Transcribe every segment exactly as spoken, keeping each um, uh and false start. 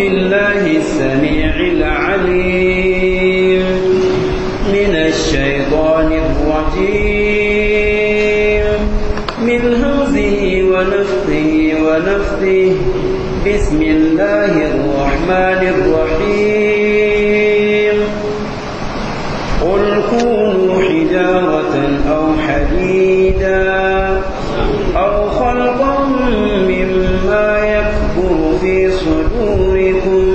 بالله السميع العليم من الشيطان الرجيم من همزه ونفخه ونفثه بسم الله الرحمن الرحيم قل كونوا حجارة أو حديدا أو خلقا مما يكبر في صدوركم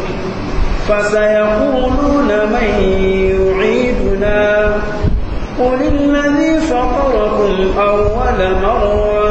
فسيقولون من يعيدنا قل الذي فطركم أول مرة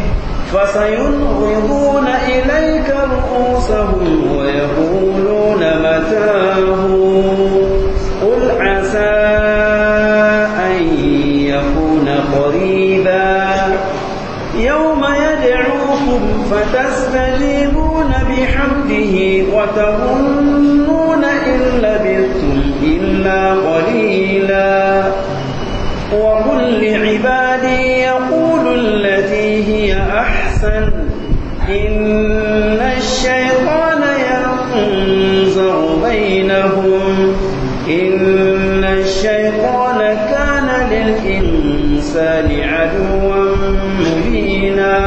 فسينغضون إليك رؤوسهم ويقولون متاه قل عسى أن يكون قريبا يوم يدعوكم فتستجيبون بحمده وتظنون إن لبثتم إلا قليلا وقل لعبادي يقولوا التي هي أحسن إن الشيطان ينزغ بينهم إن الشيطان كان للإنسان عدوا مبينا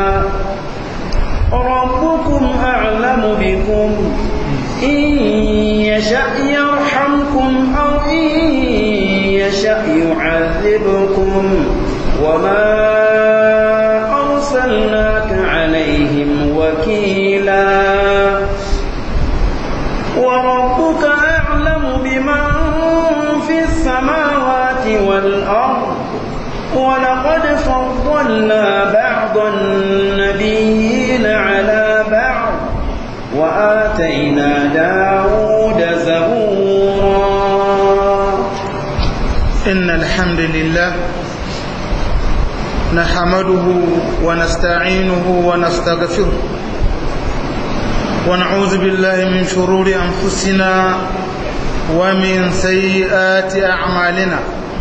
ربكم أعلم بكم إن يشأ يرحمكم أو إن يشأ يعذبكم وما أرسلناك عليهم وكيلا وربك أعلم بمن في السماوات والأرض ولقد فضلنا بعض النبيين على بعض وآتينا داود زبورا إن الحمد لله نحمده ونستعينه ونستغفره ونعوذ بالله من شرور أنفسنا ومن سيئات أعمالنا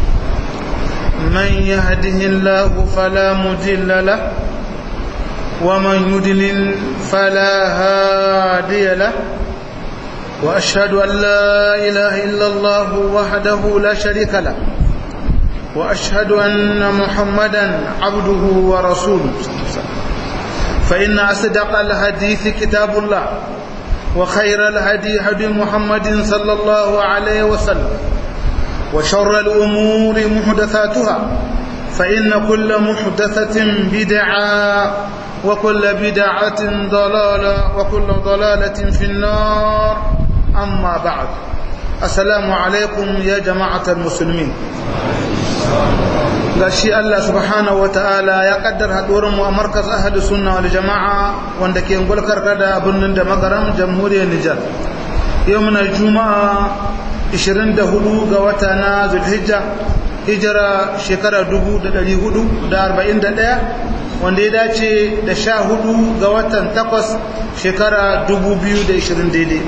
من يهده الله فلا مضل له ومن يضلل فلا هادي له وأشهد أن لا إله إلا الله وحده لا شريك له وأشهد أن محمدا عبده ورسوله فإن أصدق الحديث كتاب الله وخير الهدي هدي محمد صلى الله عليه وسلم وشر الأمور محدثاتها فإن كل محدثة بدعة وكل بدعة ضلالة وكل ضلالة في النار أما بعد السلام عليكم يا جماعة المسلمين gashi Allah subhanahu wataala ya kaddar haduwar mu a markaz ahlus sunna wal jamaa wanda ke ngulkar kada birnin da magaram jamhuriyar Nijar yau muna juma'a ishirin da hudu ga wata na Zulhijja hijira shekara dubu da dari hudu da arba'in da ɗaya wanda ya dace da sha hudu ga watan takwas shekara dubu biyu da ishirin daidai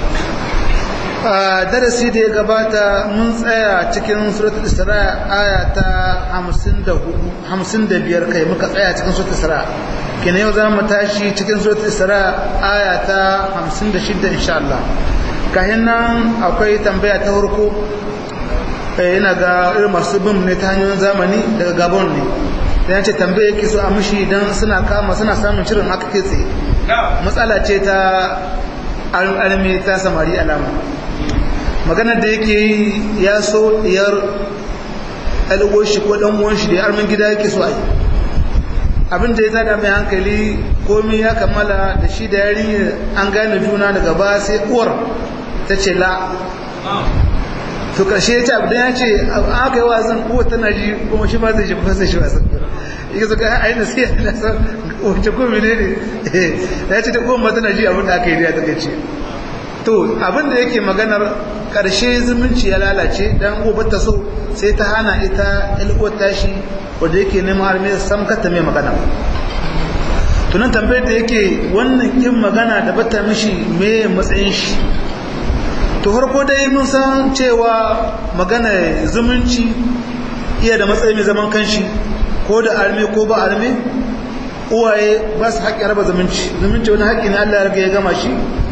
a darasi da ya gabata mun tsaya cikin suratul isra aya ta hamsin da biyar kai muka tsaya cikin suratul isra kina yau za mu tashi cikin suratul isra aya ta hamsin da shida insha Allah kahin nan akwai tambaya ta farko yana ga irin masu bin ne ta hanyoyin zamani daga Gabon ne da yace tambaya yake so a mishi dan suna kama suna samun shirin haka ke tsaye matsala ce ta almi ta samari alama maganar da yake yi ya so diyar alwar shi ko dan uwan shi da armin gida yake so a yi abin da ya tada mai hankali komai ya kammala da shi da yarinya an gane juna daga ba sai uwar ta ce la to karshe ya ce abu ya ce aka yi wasan uwar tana ji kuma shi ma zai ji fasa shi wasan yake so ka aina sai ya san wace ko menene ya ce ta uwar ma tana ji abin da aka yi da ya ta ce to abin da yake maganar karshe zumunci ya lalace dan uwar ta so sai ta hana ita ilkuwar tashi wanda yake neman arme sam kata mai magana tunan tambayar da yake wannan yin magana da bata mishi me matsayin shi to farko dai mun san cewa magana zumunci iya da matsayi mai zaman kanshi ko da arme ko ba arme uwaye ba su haƙƙi raba zumunci zumunci wani haƙƙi ne Allah ya riga ya gama shi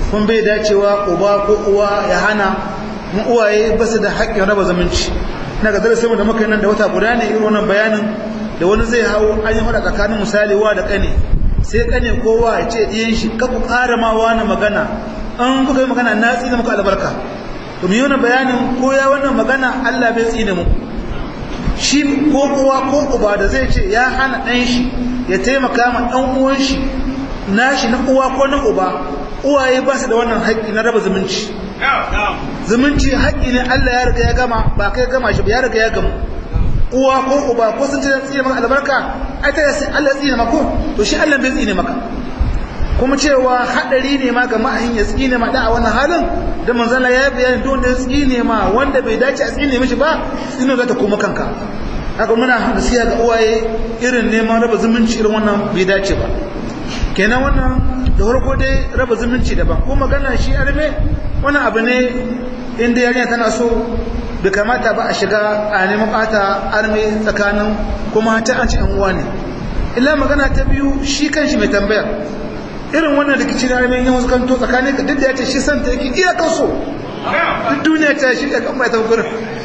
kun bai dacewa uba ko uwa ya hana mu uwaye ba su da haƙƙin raba zumunci na ga darasin da muka yi nan da wata guda ne irin wannan bayanin da wani zai hawo an yi hada tsakanin misali wa da kane sai kane kowa ya ce ɗiyan shi ka ku ƙara ma wani magana an kuka yi magana na tsine muku albarka to mu yi wannan bayanin ko ya wannan magana Allah bai tsine mu shi ko kowa ko uba da zai ce ya hana ɗan shi ya taimaka ma ɗan uwan shi nashi na uwa ko na uba uwaye ba su da wannan haƙƙi na raba zumunci zumunci haƙƙi ne Allah ya riga ya gama ba kai gama shi ba ya riga ya gama uwa ko uba ko sun ce tsine maka albarka ai ta sai Allah tsine maka to shi Allah bai tsine maka kuma cewa hadari ne ma ga ma'ahin ya tsine ma da a wannan halin da manzon Allah ya bayani don da tsine ma wanda bai dace a tsine mishi ba tsine za ta koma kanka haka muna nasiha ga uwaye irin neman raba zumunci irin wannan bai dace ba kenan wannan da farko dai raba zumunci daban ko magana shi arme wannan abu ne inda yarinya tana so bai kamata ba a shiga a neman bata arme tsakanin kuma ta an ci yan uwa ne illa magana ta biyu shi kanshi mai tambaya irin wannan rikici na arme yin wasu kanto tsakanin ka duk da ya ce shi santa yake iya kaso duk duniya ta shi ya kan mai tabbatar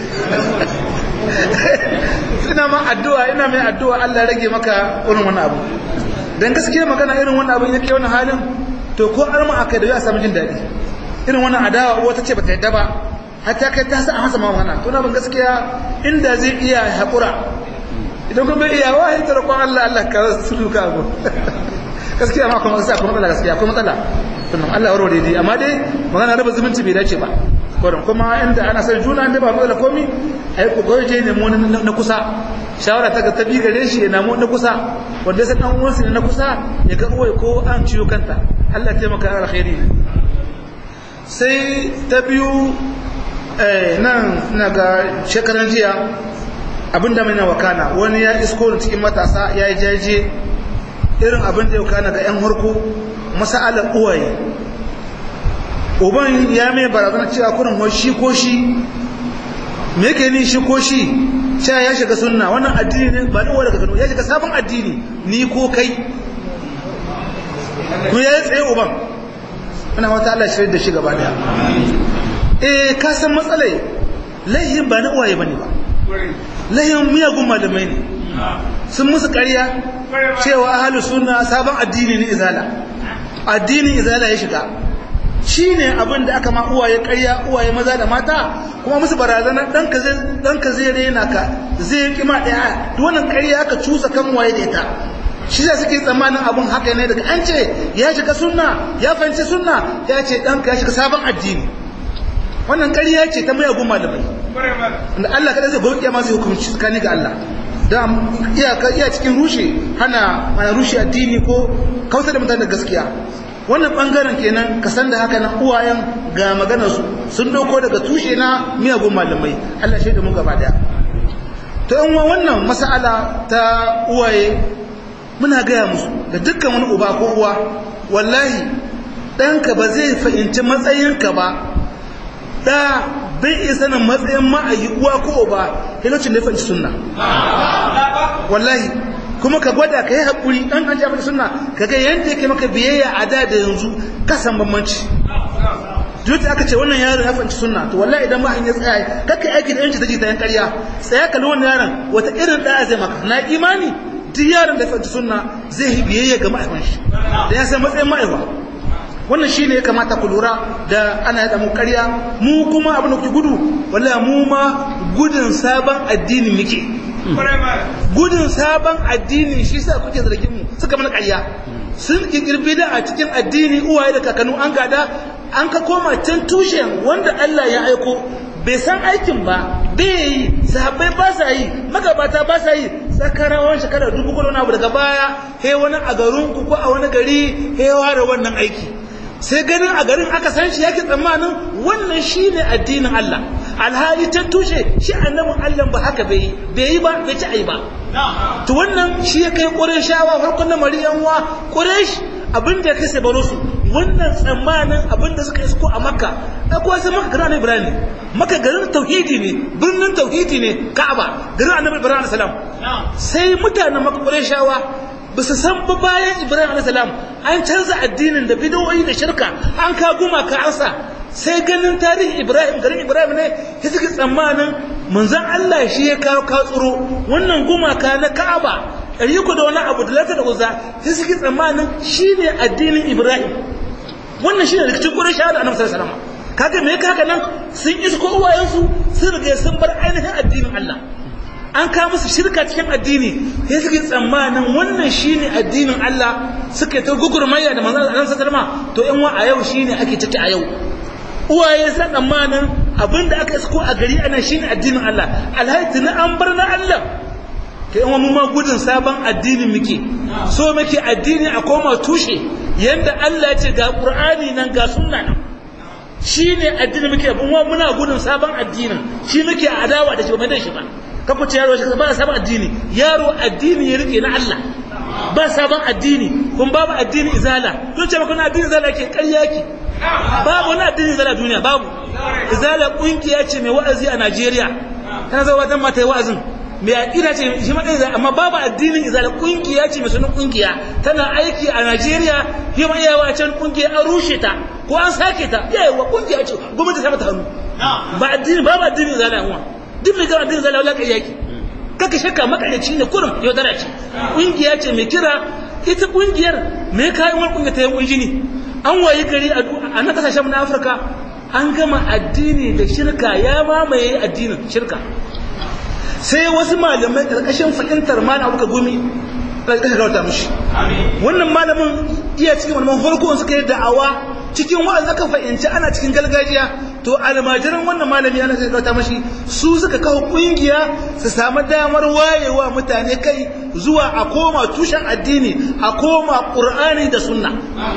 ina ma addu'a ina mai addu'a Allah rage maka irin wannan abu dan gaskiya magana irin wannan abin yake wannan halin to ko arma akai da ya samu jin dadi irin wannan adawa uwa tace bata yadda ba hatta kai ta sa a masa magana to na ban gaskiya inda zai iya hakura idan kuma iya wahi tarkon Allah Allah ka suluka abu gaskiya ma kuma sai kuma matsala gaskiya kuma matsala to Allah ya warware dai amma dai magana raba zumunci bai dace ba kuma inda ana san juna inda ba matsala komi ai ku goje ne mu na kusa shawara ta ga tabi gare shi ya namu na kusa wanda sai dan uwansa ne na kusa ya ga uwai ko an ciyo kanta Allah ya taimaka alkhairi sai ta biyu eh nan naga shekaran jiya abinda mai na wakana wani ya isko cikin matasa ya yi jaje irin abin da ya wakana ga yan harko mas'alar uwaye uban ya mai barazana cewa kurin ho shi ko shi me yake ni shi ko shi cewa ya shiga sunna wannan addini ne ba dawo daga gano ya shiga sabon addini ni ko kai ku ya tsaye uban ana wata Allah shirin da shi gaba daya eh ka san matsalai laihin ba na uwaye bane ba laihin miyagun malamai ne sun musu ƙarya cewa ahlus sunna sabon addini ne izala addinin izala ya shiga shi ne abin da aka ma uwaye ƙarya uwaye maza da mata kuma musu barazana ɗanka zai rena ka zai kima ɗaya wannan ƙarya aka cusa kan waye da ita shi da suke tsammanin abin haka ne daga an ce ya shiga sunna ya fahimci sunna ya ce ɗanka ya shiga sabon addini wannan ƙarya ce ta mayagun malamai da Allah kada zai gobe kiyama zai hukunci tsakani ga Allah da iya cikin rushe hana mana rushe addini ko kautar da mutane da gaskiya wannan bangaren kenan ka san da haka nan uwayen ga maganar su sun dauko daga tushe na miyagun malamai Allah shaida mu gaba daya to in wannan mas'ala ta uwaye muna gaya musu da dukkan wani uba ko uwa wallahi danka ba zai fahimci matsayinka ba da bai iya sanin matsayin ma'ayi uwa ko uba lokacin da ya fahimci sunna wallahi kuma ka gwada ka yi haƙuri ɗan an jafa suna ka ga yadda yake maka biyayya a da da yanzu ka san bambanci duk da aka ce wannan yaron ya fahimci sunna to wallahi idan mahin ya tsaya kakka aiki da yanci ta ji ta yan ƙarya tsaya kalli wannan yaron wata irin ɗaya zai maka na imani duk yaron da ya fahimci sunna zai yi biyayya ga ma'aikon shi da ya san matsayin ma'aikwa wannan shi ne ya kamata ku lura da ana yaɗa mu ƙarya mu kuma abin da kuke gudu wallahi mu ma gudun sabon addini muke gudun sabon addini shi sa kuke zargin mu suka mana ƙarya sun kirkirbi da a cikin addini uwaye da kakannu an gada an ka koma can tushen wanda Allah ya aiko bai san aikin ba bai yi sahabbai ba sa yi magabata ba sa yi sakarawan shekara dubu kudu na abu daga baya he wani a garin ku ko a wani gari he ware wannan aiki sai ganin a garin aka san shi yake tsammanin wannan shine addinin Allah alhali ta tushe shi annabin Allah ba haka bai bai yi ba bai ci ai ba to wannan shi ya kai Qurayshawa farkon da Maryamu wa Quraysh abinda ya kai baro su wannan tsammanin abinda suka isko a Makka da kuwa sai Makka garin Ibrahim Makka garin tauhidi ne birnin tauhidi ne Ka'aba garin Annabi Ibrahim salam sai mutanen Makka Qurayshawa ba su san ba bayan Ibrahim alaihi salam an canza addinin da bid'o'i da shirka an ka gumaka an sa sai ganin tarihin Ibrahim garin Ibrahim ne ya suke tsammanin manzon Allah shi ya kawo katsuro wannan gumaka na Ka'aba ɗari ku da wani abu da lata da uzza sai suke tsammanin shine addinin Ibrahim wannan shine rikicin Quraysh da Annabi sallallahu alaihi wasallam kaga me kaga nan sun isko uwayensu sun riga sun bar ainihin addinin Allah an kawo musu shirka cikin addini sai suke tsammanin wannan shine addinin Allah suke ta gugurmayya da manzon Allah sallallahu alaihi wasallam to in wa a yau shine ake ciki a yau uwaye san tsammanin abinda aka isko a gari ana shine addinin Allah alhaji na an bar na Allah to in mu ma gudun sabon addinin muke so muke addini a koma tushe yanda Allah ya ce ga Qur'ani nan ga sunna nan shine addini muke mu muna gudun sabon addinin shi muke adawa da shi ba mai shi ba kafa ce yaro shi ba sabon addini yaro addini ya rike na Allah ba sabon addini kun babu addini izala don ce maka addini izala ke ƙarya ki babu wani addini izala duniya babu izala kungiya ce mai wa'azi a Najeriya kana zo wajen mata yi wa'azin mai aqida ce shi ma dai amma babu addinin izala kungiya ce mai sunan kungiya tana aiki a Najeriya shi ma iyawa can kungiya an rushe ta ko an sake ta yawa kungiya ce gwamnati ta mata hannu ba addini babu addini izala uwa duk mai addini izala wala kai yaki kaka shakka makarici ne kurum yaudara ce kungiya ce mai kira ita kungiyar me kayan wani kungiya ta yi kunji ne an wayi gari a nan kasashen na Afirka an gama addini da shirka ya mamaye addinin shirka sai wasu malamai karkashin fahimtar malam abuka gumi karkashin gauta mushi wannan malamin iya cikin malaman farko suka yi da'awa cikin wa'azi aka fahimci ana cikin gargajiya to almajiran wannan malami ana sai gauta mashi su suka kawo kungiya su samu damar wayewa mutane kai zuwa a koma tushen addini a koma Qur'ani da sunna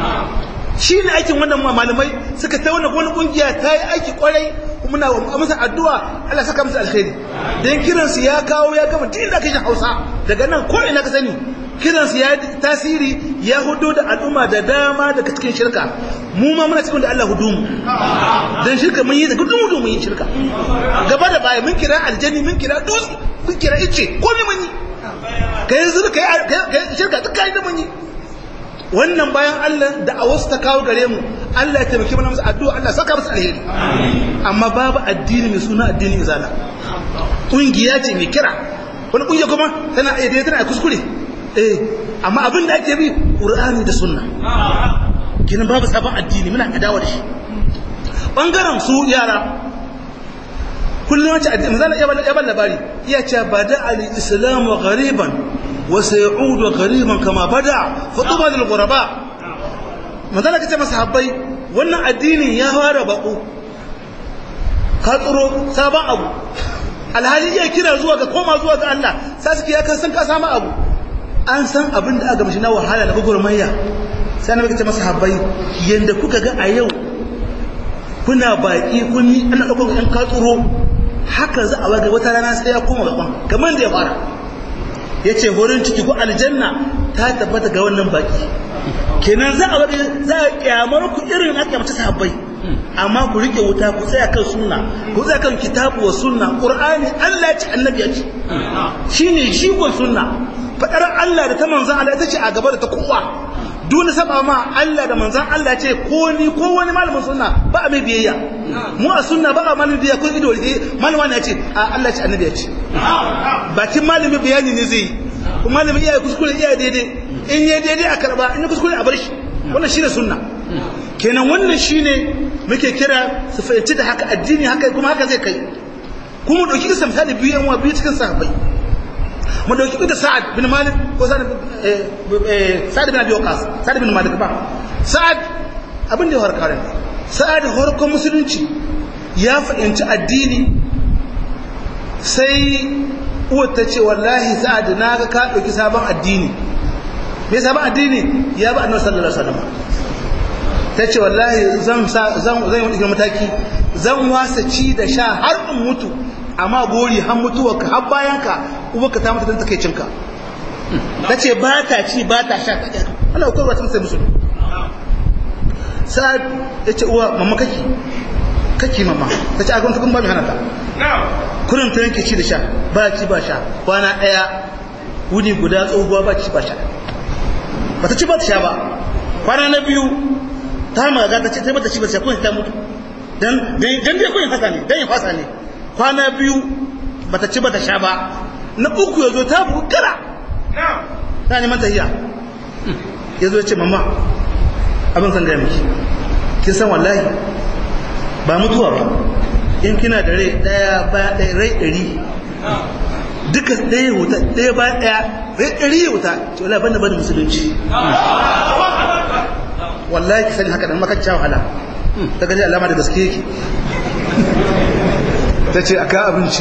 shi ne aikin wannan malamai suka ta wani wani kungiya ta yi aiki kwarai kuma na masa addu'a Allah saka musu alkhairi dan kiransu ya kawo ya gama din da kashin Hausa daga nan ko ina ka sani kiransu ya tasiri ya hudo da al'umma da dama daga cikin shirka mu ma muna cikin da Allah hudu mu dan shirka mun yi da gudun hudu mun yi shirka gaba da baya mun kira aljanni mun kira dutse mun kira ice ko ne mun yi kai yanzu kai shirka duk kai da mun yi wannan bayan Allah da a wasu ta kawo gare mu Allah ya taimake mana musu addu'a Allah saka musu alheri amma babu addini mai suna addinin izala kungiya ce mai kira wani kungiya kuma tana iya tana kuskure eh amma abin da ake bi Qur'ani da sunna kinan babu sabon addini muna adawa da shi bangaren su yara kullum wace addini manzo ya bada ya bada labari iya cewa bada al-islamu ghariban وسيعود غريبا كما بدا فطوبى للغرباء مثلا kace masahabbai wannan addini ya fara bako ka tsoro sabon abu alhali ya kira zuwa ga koma zuwa ga Allah sai suke ya kan san ka samu abu an san abin da aka mishi na wahala da gurmayya sai na kace masahabbai yanda kuka ga a yau kuna baki kun yi ana dauko ɗan ka tsoro haka za a waga wata rana sai ya koma bakon kamar da ya fara yace horin ciki ko aljanna ta tabbata ga wannan baki kenan za a wani za a kyamar ku irin haka mace sahabbai amma ku rike wuta ku tsaya kan sunna ku tsaya kan kitabu wa sunna qur'ani Allah ya ce annabi ya ce shine jigon sunna fadar Allah da ta manzon Allah ita ce a gaba da ta kowa dole saba ma Allah da manzon Allah ce ko ni ko wani malamin sunna ba a mai biyayya mu a sunna ba a malamin biyayya ko ido ne malama ne ya ce a Allah ce annabi ya ce bakin malamin bayani ne zai kuma malamin iyaye kuskure iyaye daidai in yayi daidai a karba in kuskure a bar shi wannan shine sunna kenan wannan shine muke kira su fahimci da haka addini haka kuma haka zai kai kuma dauki kisa misali biyu yan wa biyu cikin sahabbai mu dauki da Sa'ad bin Malik ko Sa'ad eh Sa'ad bin Abi Waqqas Sa'ad bin Malik ba Sa'ad abin da ya harkar Sa'ad harkar musulunci ya fahimci addini sai uwar ta ce wallahi Sa'ad naga ka dauki sabon addini me sabon addini ya ba Annabi sallallahu alaihi wasallam ta ce wallahi zan zan zan yi mataki zan wasa ci da sha har in mutu amma gori har mutuwarka har bayanka uwarka ta mutu don takeicinka ta ce ba ta ci ba ta sha ta ƙyar Allah kawai wata sai musulmi sa'ad ya ce uwa mamma kaki kaki mamma ta ce a gwamnati kuma ba mai hana ta kurin ta yanke ci da sha ba ci ba sha kwana ɗaya wuni guda tsohuwa ba ci ba sha bata ci ba ta sha ba kwana na biyu ta maga ta ce ta bata ci ba ta ko ta mutu dan dan dai ko yin fasa ne dan yin fasa ne kwana biyu bata ci ba ta sha ba na uku yazo ta bukara ta neman tahiya yazo ya ce mama abin san gaya miki kin san wallahi ba mutuwa ba in kina da rai daya ba daya rai dari duka daya wuta daya ba daya rai dari ya wuta ce wallahi banda banda musulunci wallahi ki sani haka dan makacce wahala ta gani alama da gaske yake ta ce aka abinci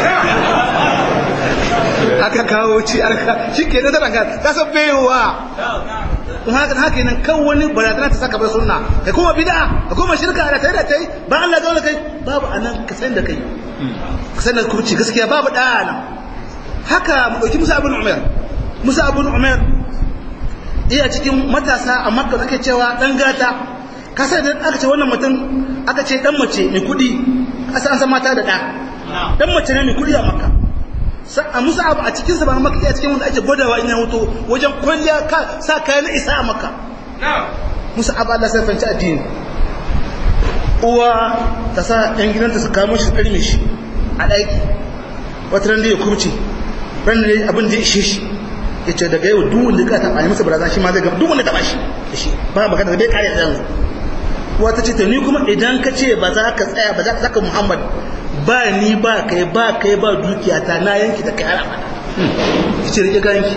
aka kawo ci aka shi ke da daga ta san baiwa don haka haka nan kan wani barazana ta saka bai sunna kai kuma bid'a kai kuma shirka da tai da tai ba Allah dole kai babu anan ka san da kai ka san da kurci gaskiya babu da nan haka mu dauki Musa ibn Umar Musa ibn Umar iya cikin matasa a Makka ake cewa dan gata ka sai da aka ce wannan mutum aka ce dan mace mai kudi asa an san mata da da dan mace ne mai kudi a Makka a Musa abu a cikin sa ba Makka iya cikin wanda ake godawa in ya hoto wajen kwalliya ka sa kayan isa a Makka Musa abu Allah sai fanci addini uwa ta sa ɗan gidanta su kamo shi ƙarmi shi a ɗaki wata ran da ya kubce ran da abin da ya ishe shi ya ce daga yau duk wanda ka taɓa masa barazana shi ma zai gaba duk wanda taɓa shi da shi ba magana da bai kare yanzu uwa ta ce ta ni kuma idan ka ce ba za ka tsaya ba za ka saka Muhammad ba ni ba kai ba kai ba dukiya ta na yanki da kai har abada kice rike kanki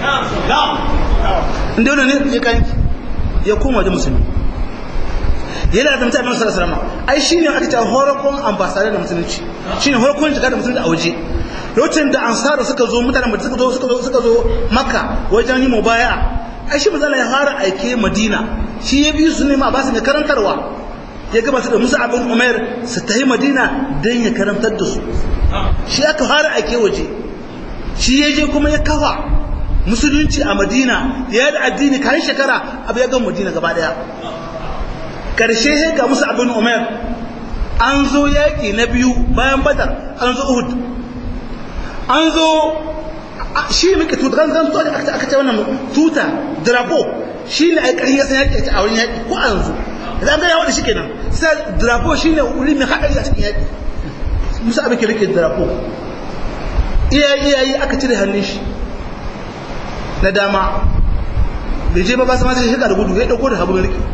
inda wannan ne rike kanki ya koma da musulmi yana da mutane sallallahu alaihi wasallam ai shine aka ce horakon ambassador da musulunci shine horakon shiga da musulunci a waje lokacin da ansaru suka zo mutanen da suka zo suka zo suka zo makka wajen yi mubaya ai shi manzo ya fara aike madina shi ya bi su ne ma ba su ne karantarwa ya gaba su da Musa abin Umar su tafi Madina don ya karantar da su shi aka fara ake waje shi ya je kuma ya kafa musulunci a Madina ya da addini kan shekara abu ya gan Madina gaba daya karshe sai ga Musa abin Umar an zo yaki na biyu bayan Badar an zo Uhud an zo shi muke tuta kan zan tuta aka ce wannan tuta drapo shi ne ai karin ya san yaki a wurin yaki ko an zo idan ga yawo da shi kenan sai drapo shine wuri mai hadari a cikin yaki Musa abin rike drapo iyayi iyayi aka cire hannun shi na dama bai je ba ba sama sai shiga da gudu ya dauko da hagu rike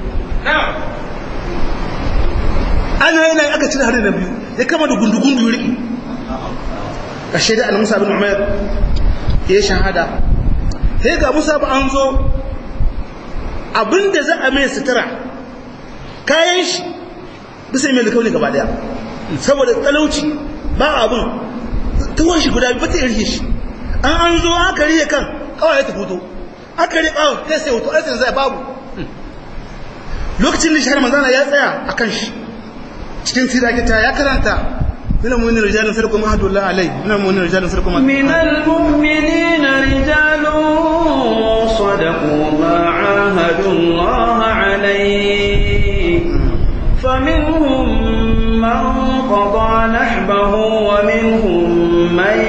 ana yana aka cire hannun na biyu ya kama da gundu-gundu ya rike kashe da al-Musa bin Umar ya shahada sai ga Musa ba an zo abinda za a mai sutura kayan shi bisa mai alkawari gaba daya saboda talauci ba abun tuwon shi guda bata irhe shi an an zo aka riye kan kawai ta fito aka riye kawai ya sai hoto aikin zai babu lokacin da shahar manzana ya tsaya a kan shi cikin sirakita ya karanta من المؤمنين رجال صدقوا ما عهدوا الله عليه من المؤمنين رجال صدقوا ما من المؤمنين رجال صدقوا ما عاهدوا الله عليه فمنهم من قضى نحبه ومنهم من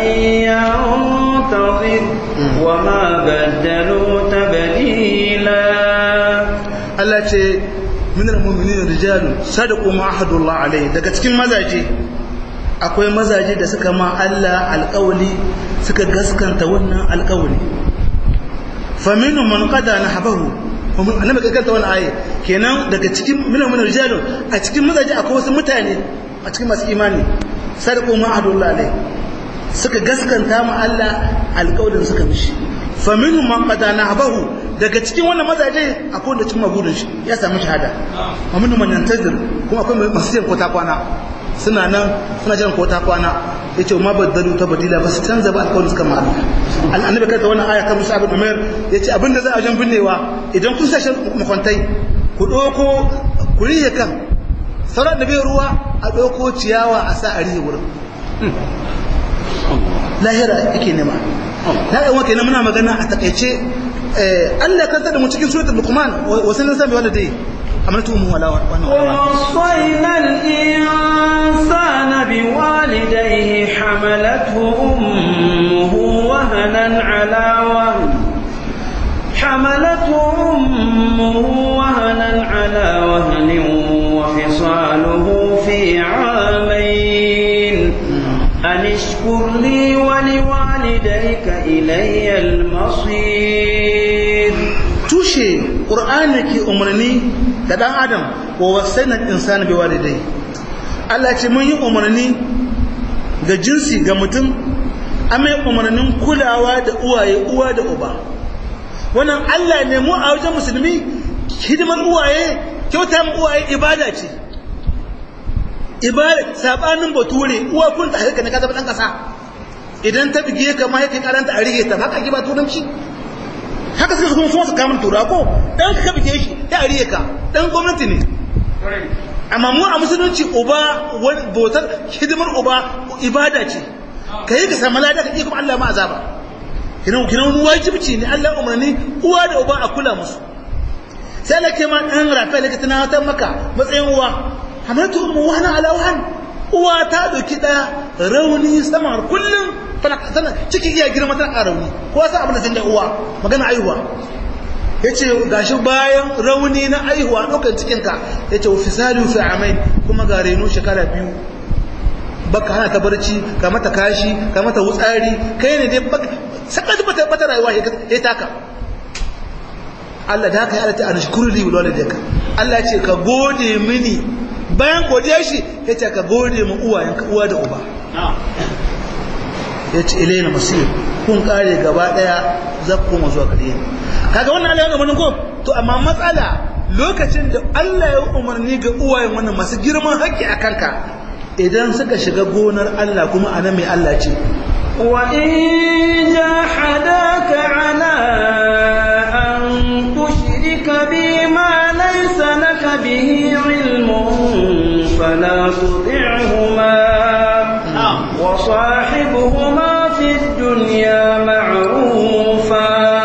ينتظر وما بدلوا تبديلا التي من المؤمنين رجال صدقوا ما عهدوا الله عليه daga cikin mazaje akwai mazaje da suka ma Allah alƙawli suka gaskanta wannan alƙawli faminu man qada nahbahu annabi ka kanta wannan aye kenan daga cikin minal min rijal a cikin mazaje akwai wasu mutane a cikin masu imani sadaqu ma ahadullah alai suka gaskanta ma Allah alƙawlin suka mishi faminu man qada nahbahu daga cikin wannan mazaje akwai wanda cin magudin shi ya samu shahada faminu man yantazir kuma akwai masu jin kota kwana suna nan suna jiran ko ta kwana yace ma baddalu ta badila ba su canza ba alƙawarin suka ma Allah annabi kai ta wannan aya kan Musa ibn Umar yace abinda za a jan binnewa idan kun sashi makwantai ku doko ku riye kan sauran da bai ruwa a doko ciyawa a sa a riye wurin lahira yake nema na ga wake muna magana a takeice Allah kan tada mu cikin suratul Luqman wa sanan sami wanda dai عملتهم ولا ووصينا الإنسان بوالديه حملته أمه وهنا على وهن حملته أمه وهنا على وهن وفصاله في عامين أن اشكر لي ولوالديك إلي المصير. tushe ƙur'ani ke umarni da ɗan adam wa wasainar insani bai walidai. Allah ce mun yi umarni ga jinsi ga mutum amai umarnin kulawa da uwaye uwa da uba. Wannan Allah ne mu a wajen musulmi hidimar uwaye kyauta mu uwaye ibada ce. Ibada sabanin bature uwa kun ta haka ne ka zama dan kasa idan ta bige ka ma yake karanta a rige ta haka ki ba turanci haka suka kuma so su kamun tura ko dan ka bige shi ya rige ka dan gwamnati ne amma mu a musulunci uba wani botar hidimar uba ibada ce kai ka samu lada ka kuma Allah ma azaba kinan kinan wajibi ne Allah umarni uwa da uba a kula musu sai lake ma dan rafa lake tana ta maka matsayin uwa hamaltu ummu wahna ala wahn uwa ta doki da rauni sama kullum tana tana cikin iya girma tana rauni ko sai abin da san da uwa magana aihuwa yace gashi bayan rauni na aihuwa dokan cikin ka yace fisalu fi amain kuma ga reno shekara biyu baka hana ta barci ka mata kashi ka mata wutsari kai ne dai saka bata bata rayuwa ya taka Allah da haka ya alata anashkuru li walidayka Allah ce ka gode mini bayan godiya shi yace ka gode mu uwayenka uwa da uba yace ilaina masir kun kare gaba daya zakku mu zuwa gare ni kaga wannan Allah ya umarni ko to amma matsala lokacin da Allah ya umarni ga uwayen wannan masu girman haƙƙi akan ka idan suka shiga gonar Allah kuma anan mai Allah ce wa in jahadaka ala an tushrika bima laysa laka bihi ilmun fala tuti'huma wa sahibuhuma fid dunya ma'rufa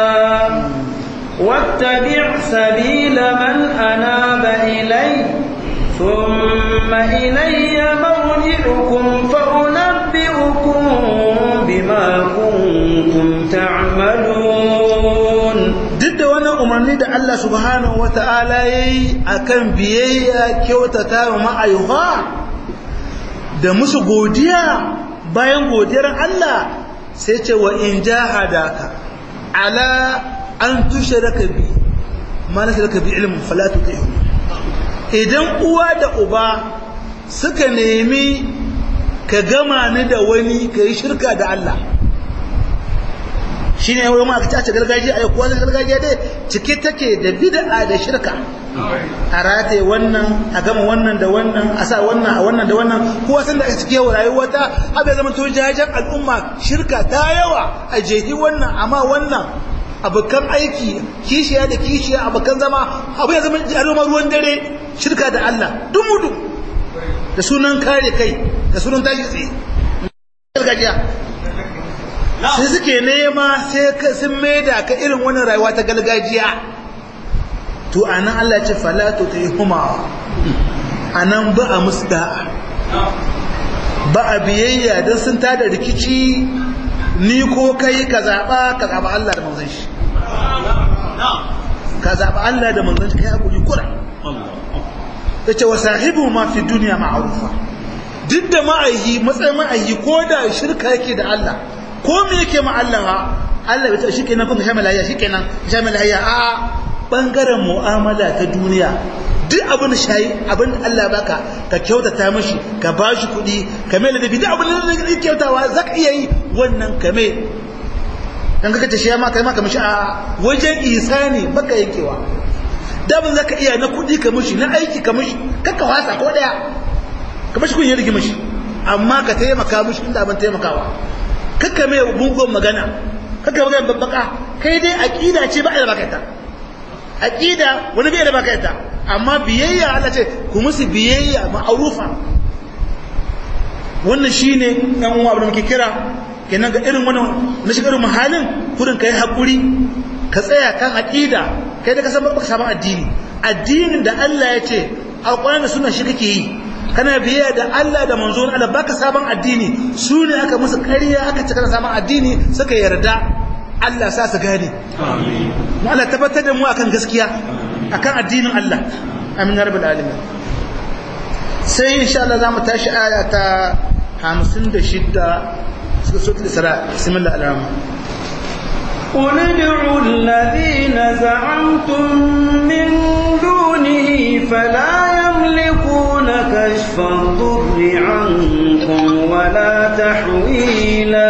wattabi' sabila man anaba ilayya thumma ilayya مرجعكم فأنبئكم بما كنتم تعملون. duk da wannan umarni da Allah subhanahu wa ta'ala yayi akan biyayya kyautata wa ma'ayuha da musu godiya bayan godiyar Allah sai ce wa in jahadaka ala an tushraka bi ma laysa bi ilmin fala tuti'hum. Idan uwa da uba suka nemi ka gama ni da wani ka yi shirka da Allah shi ne wani aka cace gargajiya a yi kuwa gargajiya dai cike take da bid'a da shirka a rataye wannan a gama wannan da wannan a sa wannan a wannan da wannan kuwa sun da cike wa rayuwa ta abu ya zama to jajen al'umma shirka ta yawa a jehi wannan amma wannan abokan aiki kishiya da kishiya abokan zama abu ya zama ruwan dare shirka da Allah dumudu da sunan kare kai da sunan tashi tsaye gargajiya sai suke nema sai sun maida ka irin wannan rayuwa ta gargajiya to anan Allah ya ce fala tutihuma anan ba a musu da'a ba a biyayya don sun tada rikici ni ko kai ka zaba ka zaba Allah da manzon shi ka zaba Allah da manzon shi kai hakuri kura yace wa sahibu ma fi dunya ma'rufa duk da ma'ayi matsayin ma'ayi ko da shirka yake da Allah ko me yake ma Allah Allah bai ta shikenan kun shamala hayya shikenan shamala hayya a bangaren mu'amala ta duniya duk abin shayi abin Allah baka ka kyautata mishi ka bashi kuɗi ka mai ladabi duk abin da kake kyautawa zaka iya yi wannan ka mai dan kaka ce shi ma kai ma ka mishi a wajen isani baka yankewa dabin zaka iya na kudi ka mushi na aiki ka mushi kakka wasa ko daya ka bashi kun yi rigi mushi amma ka taimaka mushi inda ban taimakawa kakka mai bugon magana kakka magana babbaka kai dai aqida ce ba da baka ta aqida wani bai da baka ta amma biyayya Allah ce ku musu biyayya ma'rufa wannan shine dan uwa da muke kira kenan ga irin wannan na shigar mahalin kurin kai hakuri ka tsaya kan aqida kai da ka san baka samu addini addinin da Allah ya ce alƙur'ani da sunna shi kake yi kana biya da Allah da manzon Allah baka sabon addini su ne aka musu ƙarya aka ce kana sabon addini suka yarda Allah sa su gane amin mu Allah tabbatar da mu akan gaskiya akan addinin Allah amin ya rabbal alamin sai insha Allah zamu tashi aya ta hamsin da shida cikin suratul Isra bismillahir rahmanir rahim قل ادعوا الذين زعمتم من دونه فلا يملكون كشف الضر عنكم ولا تحويلا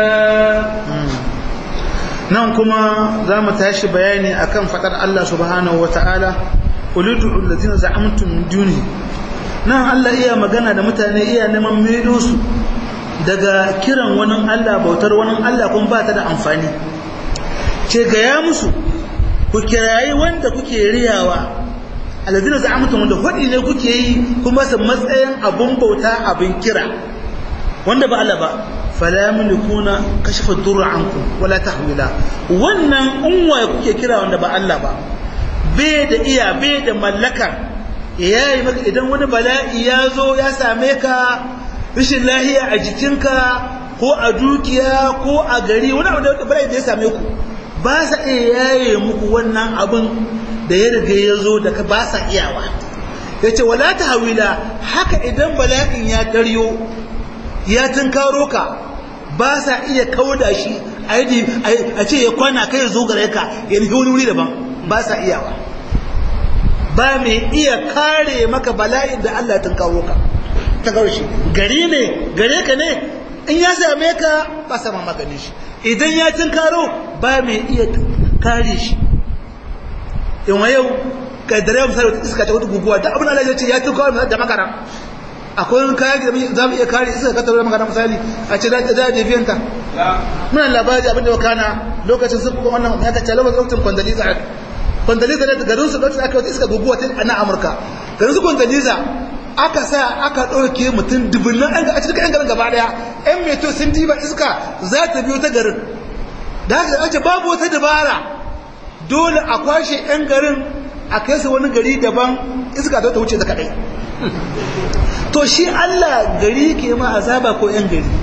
nan kuma za mu tashi bayani akan fadar Allah subhanahu wa ta'ala ulidu allazina za'amtum min duni nan Allah iya magana da mutane iya neman maido su daga kiran wani Allah bautar wani Allah kun ba ta da amfani ce ga ya musu ku kirayi wanda kuke riyawa allazina za'amtum da hudi ne kuke yi kuma su matsayin abun bauta abin kira wanda ba Allah ba fala yamlikuna kashfa durr ankum wala tahwila wannan unwa kuke kira wanda ba Allah ba bai da iya bai da mallaka yayi maka idan wani bala'i ya zo ya same ka rashin lahiya a jikinka ko a dukiya ko a gari wani abu da bala'i da ya same ku ba sa iya yaye muku wannan abin da ya riga ya zo da ba sa iyawa yace wala tahwila haka idan bala'in ya taryo ya tunkaro ka ba sa iya kauda shi a ce ya kwana kai ya zo gare ka ya nufi wani wuri daban ba sa iyawa ba mai iya kare maka bala'in da Allah ya tunkaro ka ta karo shi gari ne gare ka ne in ya same ka ba sa ma maganin shi idan ya tunkaro ba mai iya kare shi in wa yau kaddare misali wata iska ta wata guguwa da abin Allah ya ce ya tunkaro da makara akwai wani kayan da za mu iya kare iska ka tabbata magana misali a ce da da biyanta muna labari abin da ya kana lokacin sun kuma wannan ya tace lokacin Kwandaliza Kwandaliza da garin su lokacin aka wata iska guguwa ta a Amurka garin su Kwandaliza aka sa aka ɗauke mutum dubunnan an a cikin garin gaba daya yan meto sun diba iska za ta biyo ta garin da haka ake babu wata dabara dole a kwashe yan garin a kai su wani gari daban iska ta wuce ta kadai to shi Allah gari ke ma azaba ko yan gari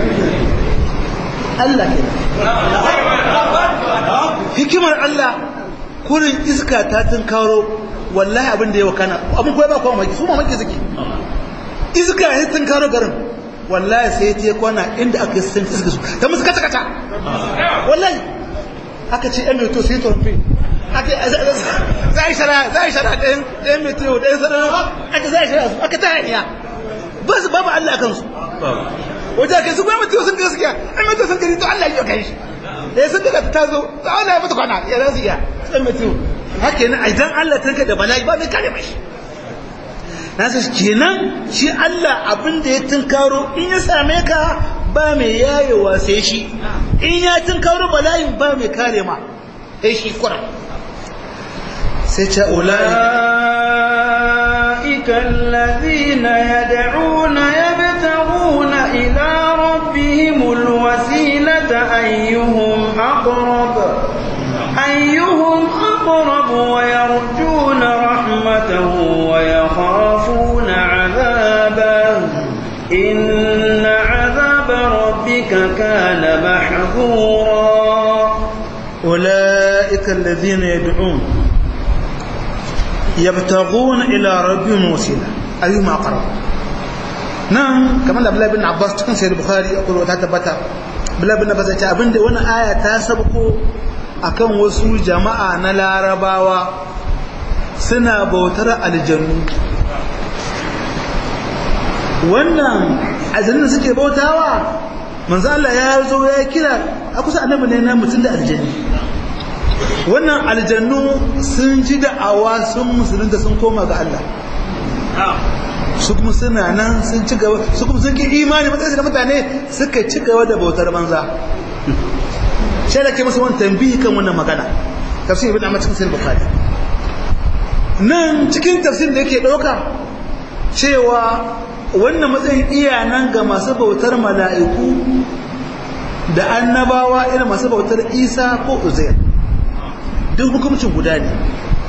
Allah ke hikimar Allah kurin iska ta tunkaro wallahi abin da ya wakana abin koyi ba kuma maki su mamaki suke iska ya tunkaro garin wallahi sai ta kwana inda aka yi sun iska su ta musu kata kata wallahi aka ce yan meto sai torfe za a yi shara za a yi shara ɗayan meto ɗayan sadar aka za a yi shara su aka ta haniya ba su babu Allah a kansu wajen kai su kuma meto sun gaskiya yan meto sun gani to Allah ya kai shi da ya sun daga ta zo to Allah ya mata kwana ya za su iya yan meto haka yana idan Allah tanka da bala'i ba mai kare mashi nasa kenan shi Allah abin da ya tunkaro in ya same ka ba mai yayewa sai shi in ya tunkaro bala'in ba mai kare ma sai shi kura sai ce ulaika allazina yad'una yabtaguna ila rabbihimul wasilata ayyuhum aqrab ayyuhum aqrab wa yarjuna rahmatahu wa yakhafuna 'adhabahu inna 'adhaba rabbika kana mahdhura ulaika alladhina yad'un yabtaghuna ila rabbihim wasila ayyuhum aqrab nan kamar Abdullah bin Abbas cikin Sahih Bukhari akwai wata tabbata Abdullah bin Abbas ya ce abinda wannan aya ta sabko akan wasu jama'a na Larabawa suna bautar aljannu wannan aljannu suke bautawa manzo Allah ya zo ya kira a kusa annabi ne na mutum da aljanni wannan aljannu sun ji da'awa sun musulunta sun koma ga Allah su kuma suna nan sun ci gaba su kuma sun ki imani matsayin da mutane suka ci gaba da bautar banza sai da ke musu wani tambihi kan wannan magana tafsir ibn Ahmad cikin Sahih Bukhari nan cikin tafsir da yake dauka cewa wannan matsayin iya nan ga masu bautar mala'iku da annabawa irin masu bautar Isa ko Uzair duk hukuncin guda ne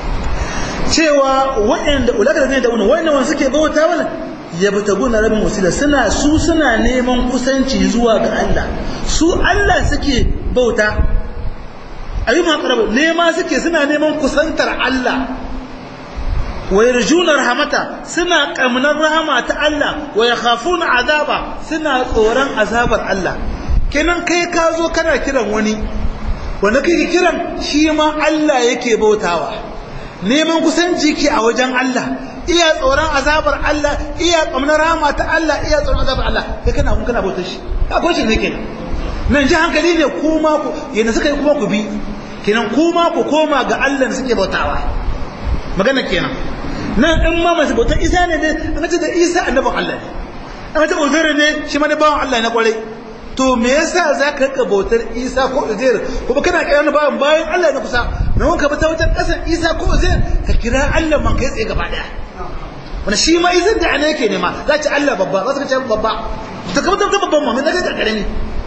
cewa waɗanda ulaka da da wannan wannan suke bauta wala yabtaguna rabbil wasila suna su suna neman kusanci zuwa ga Allah su Allah suke bauta ayyuhum aqrab nema suke suna neman kusantar Allah wa yarjuna rahmata suna kamnar rahama ta Allah wa yakhafuna azaba suna tsoron azabar Allah kenan kai ka zo kana kiran wani wanda kake kiran shi ma Allah yake bautawa neman kusanci ke a wajen Allah iya tsoron azabar Allah iya kamnar rahama ta Allah iya tsoron azabar Allah kai kana kun kana bautar shi ka ko shi ne kenan nan ji hankali ne kuma ku yana suka yi kuma ku bi kenan kuma ku koma ga Allah da suke bautawa magana kenan nan in ma masu bautar Isa ne ne an ce da Isa annabin Allah ne an ce Uzair ne shi ma ne bawan Allah na kwarai to me yasa zaka rika bautar Isa ko Uzair kuma kana kiran bawan bayan Allah na kusa nan ka bata wutar kasar Isa ko Uzair ka kira Allah man kai tsaye gaba daya wannan shi ma Isa da ana yake ne ma za ci Allah babba za ka ce babba to ka bata babban mu ne ka karami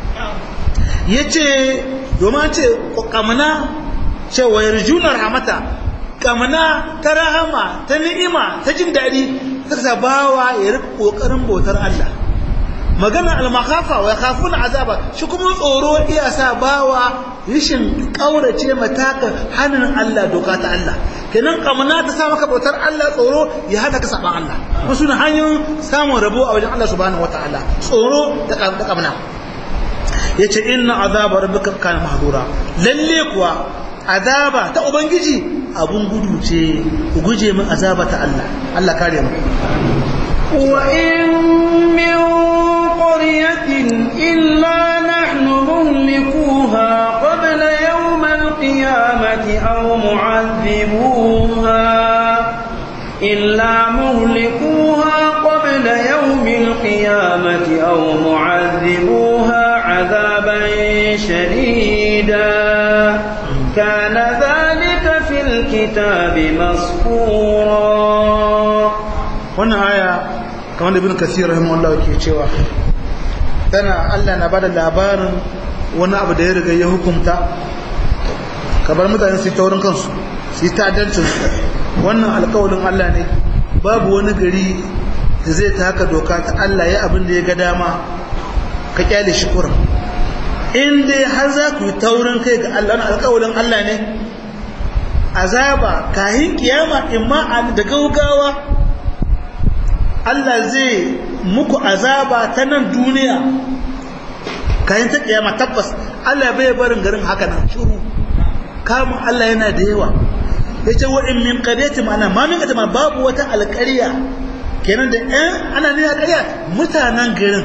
yace domin ce kamana cewa yarjunar rahmata kamana ta rahama ta ni'ima ta jin daɗi suka sa bawa ya rika kokarin bautar Allah magana al-makhafa wa yakhafuna azaba shi kuma tsoro iya sa bawa rishin kaurace mataka hannun Allah doka ta Allah kenan kamana ta sa maka bautar Allah tsoro ya hada ka saban Allah wasu ne hanyoyin samun rabo a wajen Allah subhanahu wataala tsoro da kamana yace inna azaba rabbika kana mahdura lalle kuwa azaba ta ubangiji abun gudu ce ku guje min azaba ta Allah Allah kare mu wa in min qaryatin illa nahnu muhlikuha qabla yawm al-qiyamati aw mu'adhibuha illa muhlikuha qabla yawm al-qiyamati aw mu'adhibuha 'adaban shadida kana dhalika fil kitabi masqura. Wannan aya kamar da Ibn Kathir rahimahullah ke cewa tana Allah na bada labarin wani abu da ya riga ya hukunta kabar mutane su ta wurin kansu su ta dancin wannan alƙawarin Allah ne babu wani gari da zai ta haka doka ta Allah ya abin da ya ga dama ka kyale shi kurin in dai har za ku yi taurin kai ga Allah na alƙawarin Allah ne azaba kahin kiyama imma da gaugawa Allah zai muku azaba ta nan duniya kayan ta kiyama tabbas Allah bai barin garin haka nan shuru kamun Allah yana da yawa yace wa in min qaryati ma'ana ma min qaryati babu wata alƙarya kenan da ɗan ana ne alƙarya mutanen garin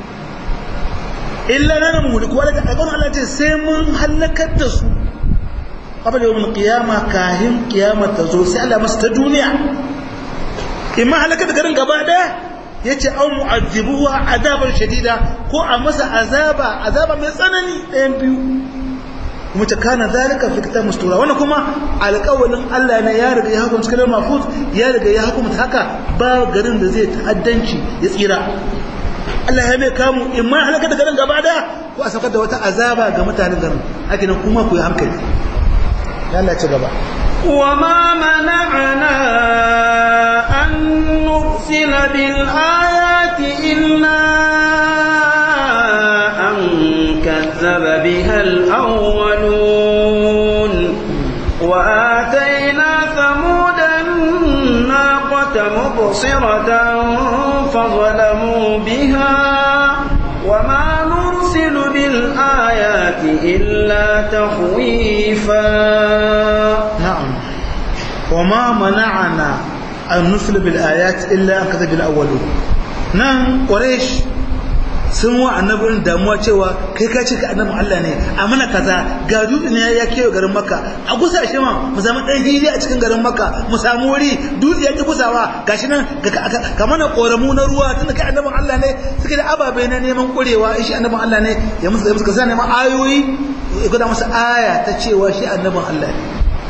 illa nan mulku wala alƙawarin Allah ce sai mun halakar da su qabla yawmil qiyama kahin kiyama ta zo sai Allah masa ta duniya imma halaka da garin gaba daya yace au mu'azzibuha azaban shadida ko a masa azaba azaba mai tsanani ɗayan biyu kuma ta kana zalika fi kitab mustura wannan kuma alƙawalin Allah ne ya riga ya hukunta cikin mahfuz ya riga ya hukunta haka ba garin da zai ta'addanci ya tsira Allah ya mai kamu imma halaka da garin gaba daya ko a saukar da wata azaba ga mutanen garin haka nan kuma ku yi hankali ya Allah ci gaba وما منعنا أن نرسل بالآيات إلا أن كذب بها الأولون وآتينا ثمود الناقة مبصرة فظلموا بها وما نرسل بالآيات إلا تخويفا. نعم وما منعنا أن نرسل بالآيات إلا أن كذب الأولون. نعم قريش sun wa annabin damuwa cewa kai ka ce ka annabin Allah ne a mana kaza ga dutse ne ya kewa garin Makka a gusa shi ma mu samu dan hili a cikin garin Makka mu samu wuri dutse ya ki gusawa gashi nan ka mana koramu na ruwa tunda kai annabin Allah ne suke da ababe na neman kurewa shi annabin Allah ne ya musu ya musu kaza neman ayoyi ya gwada masa aya ta cewa shi annabin Allah ne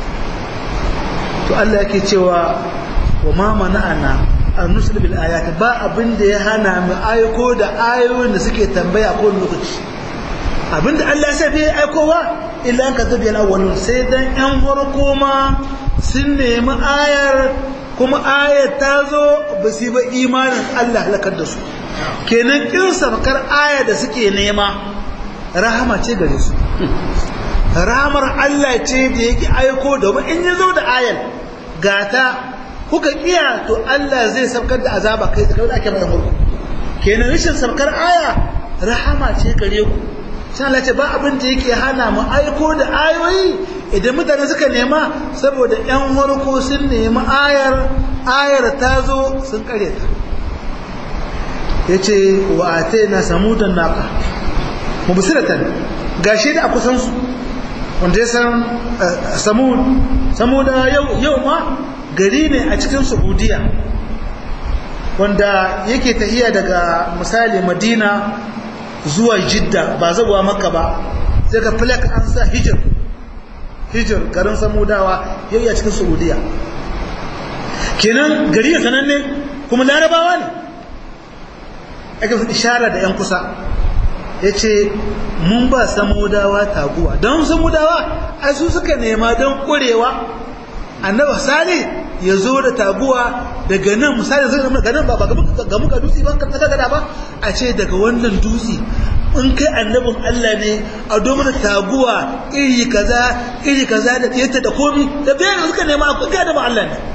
to Allah yake cewa wa ma mana'ana an nusul bil ayat ba abin da ya hana mu aiko da ayoyin da suke tambaya ko lokaci abinda Allah ya sabe aikowa illa an kadabi al awwalun sai dan yan farko ma sun nemi ayar kuma ayar ta zo ba su ba imanin Allah halakar da su kenan kin sabkar aya da suke nema rahama ce gare su ramar Allah ce da yake aiko domin in ya zo da ayal gata kuka kiya to Allah zai saukar da azaba kai da ake mai mulku kenan rashin saukar aya rahama ce gare ku sai Allah ce ba abin da yake hana mu aiko da ayoyi idan mutane suka nema saboda ƴan warko sun nemi ayar ayar ta zo sun kare ta yace wa atayna samudan naqa mubsiratan gashi da kusan su wanda ya san samud samuda yau yau ma gari ne a cikin Saudiya wanda yake tahiya daga misali Madina zuwa Jidda ba zabuwa Makka ba sai ka flak an sa hijir hijir garin samudawa yau ya cikin Saudiya kenan gari ya sananne kuma larabawa ne ake fi ishara da yan kusa yace mun ba samudawa taguwa don samudawa ai su suka nema don kurewa annabi sani ya zo da taguwa daga nan misali zai zama ganin ba ga muka dutse ban ka gada ba a ce daga wannan dutse in kai annabin Allah ne a domin taguwa iri kaza iri kaza da yadda da komi da bayan suka nema a kai da Allah ne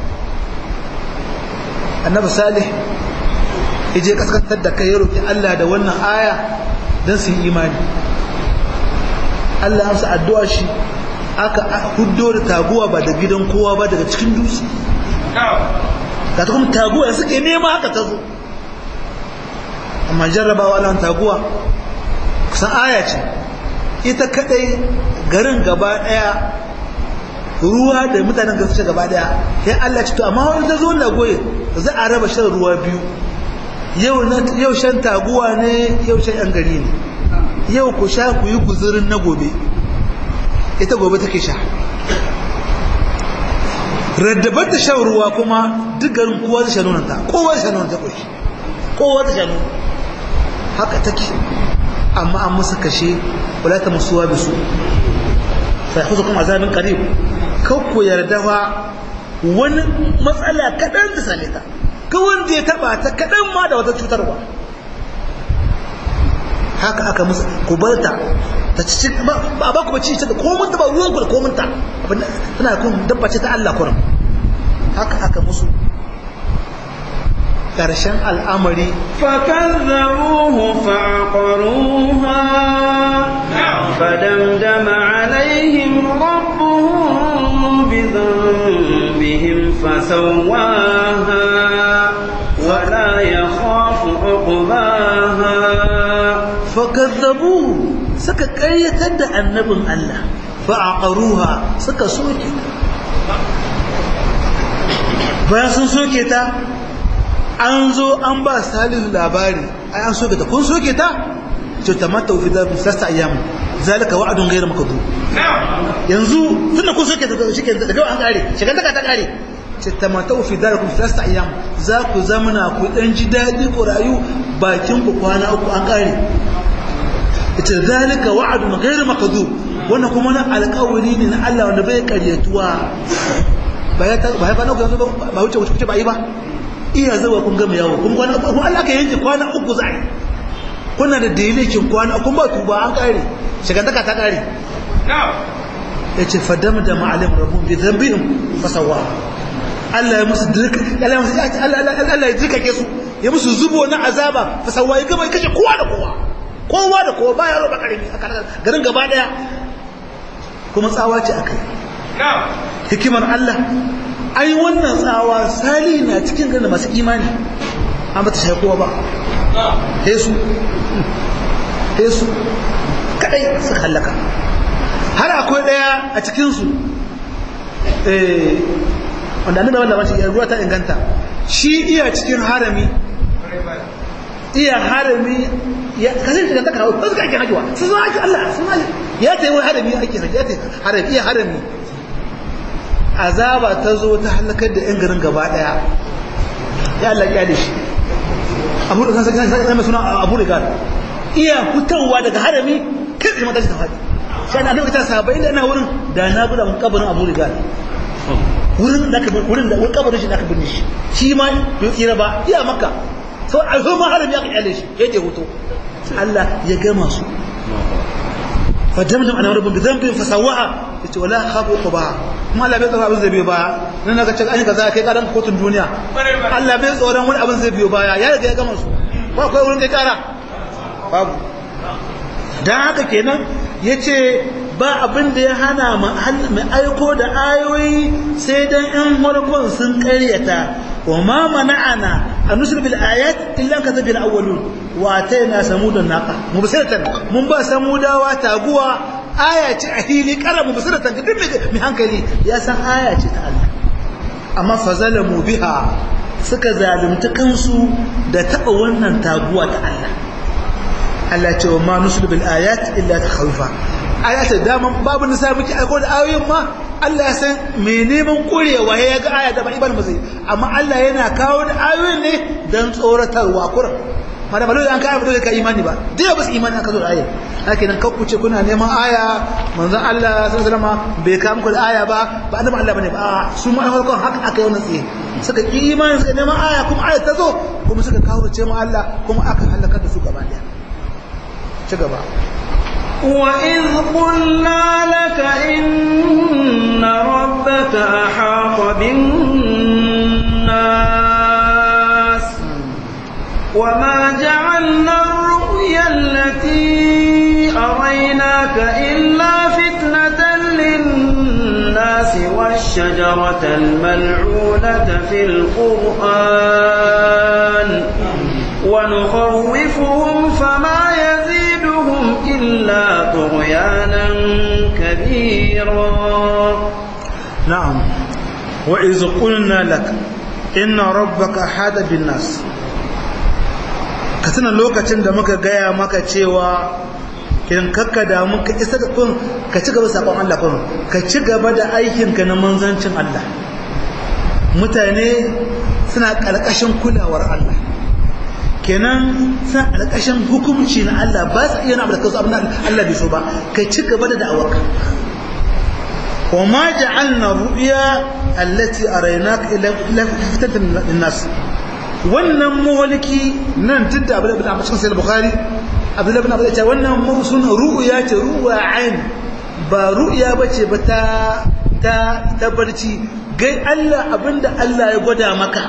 annabi salih yaje kaskantar da kai ya roki Allah da wannan aya dan su yi imani Allah ya amsa addu'a shi aka huddo da taguwa ba da gidan kowa ba daga cikin dutse ka ta kuma taguwa suke nema haka ta zo amma jarrabawa lan taguwa kusan aya ce ita kadai garin gaba daya ruwa da mutanen gaske gaba daya sai Allah ce to amma wani ta zo na goye za a raba shan ruwa biyu yau yau shan taguwa ne yau shan yan gari ne yau ku sha ku yi guzurin na gobe ita gobe take sha raddabar da shan ruwa kuma duk garin kowa zai sha nonanta kowa zai sha nonanta ƙoshi kowa zai sha nonanta haka take amma an musu kashe wala ta musuwa bisu sai kusa kuma azabin qarib kakku yarda fa wani matsala kadan da same ta ka wanda ya taba ta kadan ma da wata cutarwa haka aka musu ku barta ta ci ba ba ku ci ta da komun ta ba ruwan ku da komun ta tana kun dabba ce ta Allah kurum haka aka musu karshen al'amari fakazzabuhu fa'aqaruha fadamdama alaihim rabbuhum bidhanbihim fasawwaha wa la yakhafu uqbaha fakazzabuhu suka ƙayyatar da annabin Allah fa'aqaruha suka soke bayan sun soke ta an zo an ba Salihu labari ai an soke ta kun soke ta to tamatta fi dar sasta ayyam zalika wa'dun ghayr makdhub yanzu tunda kun soke ta shike daga an kare shigan daga ta kare ce tamatta fi dar sasta ayyam za ku zamana ku dan ji dadi ku rayu bakin ku kwana uku an kare ita zalika wa'dun ghayr makdhub wannan kuma na alƙawari ne na Allah wanda bai karyatuwa ba ya ba ya bana ku ba wuce wuce ba yi ba iya zuwa kun gama yawo kun kwana uku Allah ka yanke kwana uku zai kuna da dalikin kwana kun ba tuba an kare shigantaka ta kare yace fadam da ma'alim rabbum bi dhanbihim fasawa Allah ya musu dirka Allah ya musu Allah Allah ya dirka ke su ya musu zubo na azaba fasawa ya gama kace kowa da kowa kowa da kowa ba yaro ba karimi garin gaba daya kuma tsawa ce akai hikimar Allah ai wannan tsawa sali na cikin ganin masu imani an ba ta shayi kowa ba hesu hesu kadai suka hallaka har akwai daya a cikinsu eh wanda annabi wanda mace ruwa ta inganta shi iya cikin harami iya harami ya kasance da taka ba su ka ake hajiwa sun zo ake Allah sun ya tayi wani harami ake haji ya tayi harami iya harami azaba ta zo ta halakar da 'yan garin gaba daya ya Allah ya dashi abu da kansa kansa mai suna abu rigal iya fitowa daga harami kai tsaye mata ta faɗi sai na annabi ta sahabbai da ina wurin da na guda mun kabarin abu rigal wurin da ka wurin da wurin kabarin shi da ka binne shi shi ma bai tsira ba iya makka sau a zo ma harami aka kyale shi yake hoto Allah ya gama su fa damdam ana rabbun bi dhanbin fa sawaha yace wala khafu quba kuma Allah bai tsoro abin zai biyo baya nan naga ce an kaza kai karan kotun duniya Allah bai tsoron wani abin zai biyo baya ya riga ya gama su ba akwai wurin kai kara babu dan haka kenan yace ba abin da ya hana mai aiko da ayoyi sai dan in farkon sun karyata wa ma mana'ana an nusir bil ayat illa kadhab al awwalun wa atayna samudan naqa mubsiratan mun ba samudawa taguwa aya ce a hili kara mubsiratan ga duk mai hankali ya san aya ce ta Allah amma fazalamu biha suka zalunta kansu da taba wannan taguwa ta Allah Allah ce wa ma nusir bil ayat illa takhawifa ayata daman babu nisa muke aiko da ayoyin ma Allah ya san me neman kurewa ya ga aya da ba ibal mazai amma Allah yana kawo da ayoyin ne dan tsoratarwa kuran mana ba dole an kai dole ka imani ba dai ba su imani aka zo da aya haka nan kakku ce kuna neman aya manzon Allah sallallahu alaihi wasallam bai kawo muku da aya ba ba annabi Allah bane ba su ma farkon haka aka yi wannan tsaye suka ki imani suka neman aya kuma aya ta zo kuma suka kawo ce mu Allah kuma aka halaka da su gaba daya ci gaba وإذ قلنا لك إن ربك أحاط بالناس وما جعلنا الرؤيا التي أريناك إلا فتنة للناس والشجرة الملعونة في القرآن ونخوفهم فما يزيدهم إلا طغيانا كبيرا نعم وإذ قلنا لك إن ربك أحاط بالناس كتنا لوكacin da muka gaya maka cewa kin kakka da muka isa da kun ka ci gaba sakon Allah kun ka ci gaba da aikin ka na manzancin Allah mutane suna karkashin kulawar Allah kenan suna alƙashin hukumci na Allah ba su iya nabar da kansu abin da Allah bai so ba kai ci gaba da da'awarka wa ma ja'alna ru'ya allati araynaka illa fitatan lin-nas wannan muhaliki nan tunda Abu Ibn Abbas cikin Sahih Bukhari Abu Ibn Abbas ya ce wannan mawsun ru'ya ce ru'ya ain ba ru'ya bace ba ta ta tabbarci gai Allah abinda Allah ya gwada maka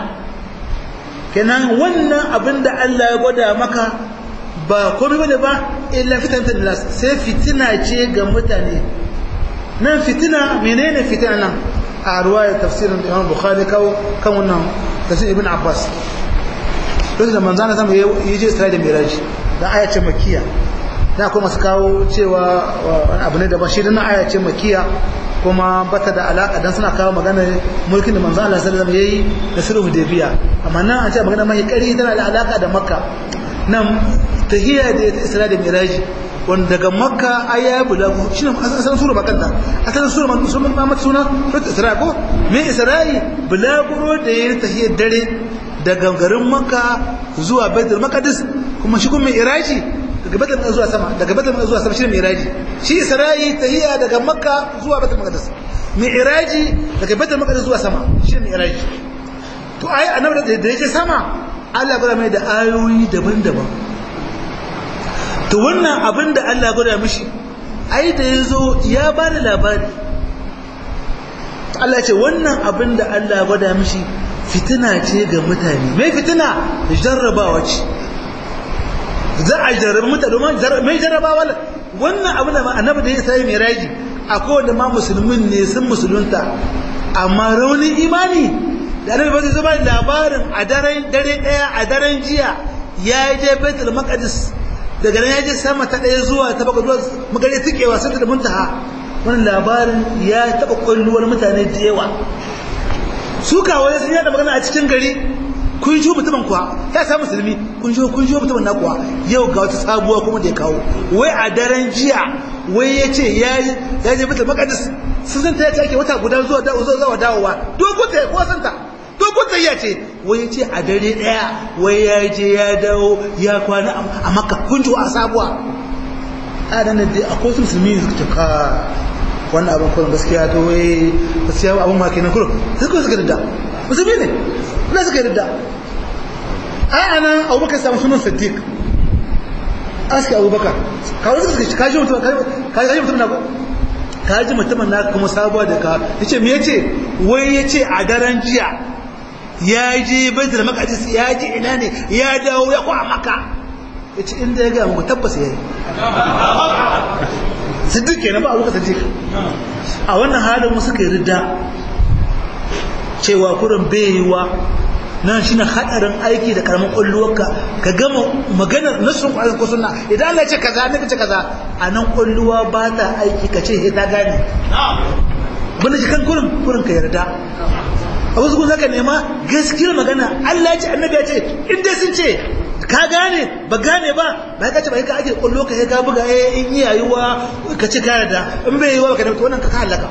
kenan wannan abin da Allah ya gwada maka ba komai bane ba illa fitnatan nas sai fitina ce ga mutane nan fitina menene fitina nan a ruwayar tafsirin Imam Bukhari kawo kan wannan tafsir Ibn Abbas lokacin da manzana sama ya je Isra'ila da Miraj da aya ce makiya da kuma su kawo cewa abu ne da ba shi da aya ce makiya kuma bata da alaka dan suna kawo magana mulkin da manzo Allah sallallahu alaihi wasallam yayi da sulhu Hudaybiya amma nan an ce magana mai kari tana da alaka da Makka nan tahiyya da ta Isra da Miraj wanda daga Makka aya bulagu shine asalin sura bakanta asalin sura man musulman ma mata suna ta Isra ko me Isra'i bulaguro da yayi tahiyyar dare daga garin Makka zuwa Baitul Maqdis kuma shi kuma Iraji daga Baitul zuwa sama daga Baitul zuwa sama shine Miraji shi Isra'i tahiyya daga Makka zuwa Baitul Maqdis Miraji daga Baitul Maqdis zuwa sama shine Miraji to ai annabi da yake sama Allah ya mai da ayoyi daban-daban to wannan abin da Allah ya gwada mishi ai da yazo ya ba da labari Allah ya ce wannan abin da Allah ya gwada mishi fitina ce ga mutane mai fitina jarrabawa ce za a jarraba mutane domin mai jarrabawa wannan abin da annabi da ya sai mai raji akwai wanda ma musulmin ne sun musulunta amma raunin imani da annabi ba zai zama labarin a daren dare daya a daren jiya ya je Baitul Maqdis daga nan ya je sama ta daya zuwa ta bakwai zuwa magare tikewa sai da muntaha wannan labarin ya taba kulluwar mutane da yawa su kawai sun yada magana a cikin gari kun ji mutumin kuwa ya sa musulmi kun ji kun ji mutumin na kuwa yau ga wata sabuwa kuma da ya kawo wai a daren jiya wai yace ya ya je Baitul Maqdis sun san ta yace ake wata guda zuwa da zuwa dawowa dogon ta ko san ta dogon ta yace wai yace a dare daya wai ya je ya dawo ya kwana a Makka kun ji a sabuwa a dan da akwai musulmi suka ka wannan abin kurin gaskiya to wai gaskiya abin ma kenan kurin sai ko suka da musulmi ne na suka da ai ana Abubakar samu sunan Siddiq aski abubakar kawai suka ce kaji mutum kaji mutum na ko kaji mutum na kuma sabuwa da ka yace me yace wai yace a daren jiya ya je baitul maqdis ya ji ina ne ya dawo ya kwa maka yace inda ya ga mu tabbas yayi siddiq kenan ba abubakar siddiq a wannan halin mu suka yi ridda cewa kurin bayewa nan shine hadarin aiki da karamin kulluwarka ka gama maganar nasun Qur'ani ko sunna idan Allah ya ce kaza ne kace kaza anan kulluwa ba ta aiki kace he ta gane bane ji kan kurin kurin ka yarda a wasu kun zaka nema gaskiyar magana Allah ya ce annabi ya ce in dai sun ce ka gane ba gane ba ba ka ce ba ka ake kullo ka he ka buga eh in yi yayuwa ka ce ka yarda in bai yiwa ka da wannan ka halaka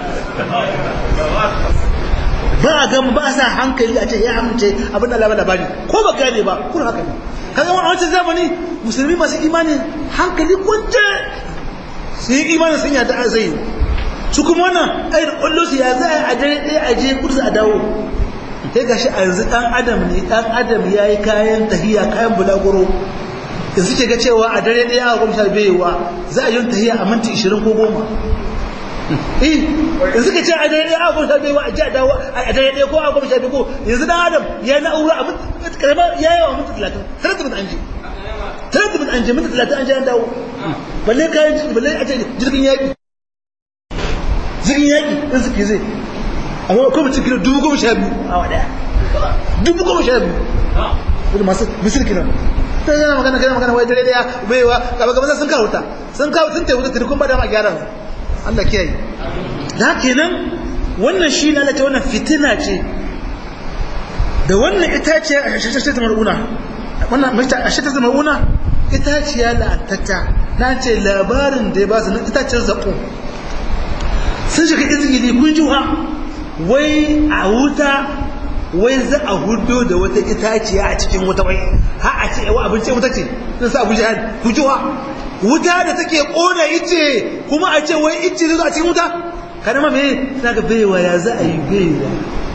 ba a gan ba sa hankali a ce ya amince abin da Allah ba labari ko ba gane ba kun haka ne kaga a wancan zamani musulmi masu imani hankali kunce su yi imani sun yada a zai su kuma wannan ayar kullu su ya za a dare ɗaya a je kursu a dawo sai gashi a yanzu dan adam ne dan adam yayi kayan tahiya kayan bulaguro da suke ga cewa a dare ɗaya a goma sha biyuwa za a yi tahiya a minti ishirin ko goma eh in suka ce a dare ɗaya a goma sha biyu a ji a dawo a dare ɗaya ko a goma sha biyu ko yanzu dan adam ya na'ura a minti karama ya yi wa minti talatin talatin an je talatin an je minti talatin an je an dawo balle kayan balle a ce jirgin yaƙi jirgin yaƙi in suke zai amma ko mutum kilo dubu goma sha biyu a wadaya dubu goma sha biyu wani masu misir kiran ta yana magana kana magana wai dare ɗaya baiwa gaba gaba sun kawo ta sun kawo sun taiwuta tirikun ba dama gyara Allah kiyaye da kenan wannan shi na lati wannan fitina ce da wannan itace a shashashar ta mar'una wannan a shashashar ta mar'una itaciya la'antacca na ce labarin da ya ba su na itacen zaƙo sun shiga izgili kun juha wai a wuta wai za a hudo da wata itaciya a cikin wuta wai ha a ce yawa abinci wuta ce sun sa abu jihar ku juha wuta da take kona ice kuma a ce wai ice zai zo a cikin wuta kada ma me suna ga baiwa ya za a yi baiwa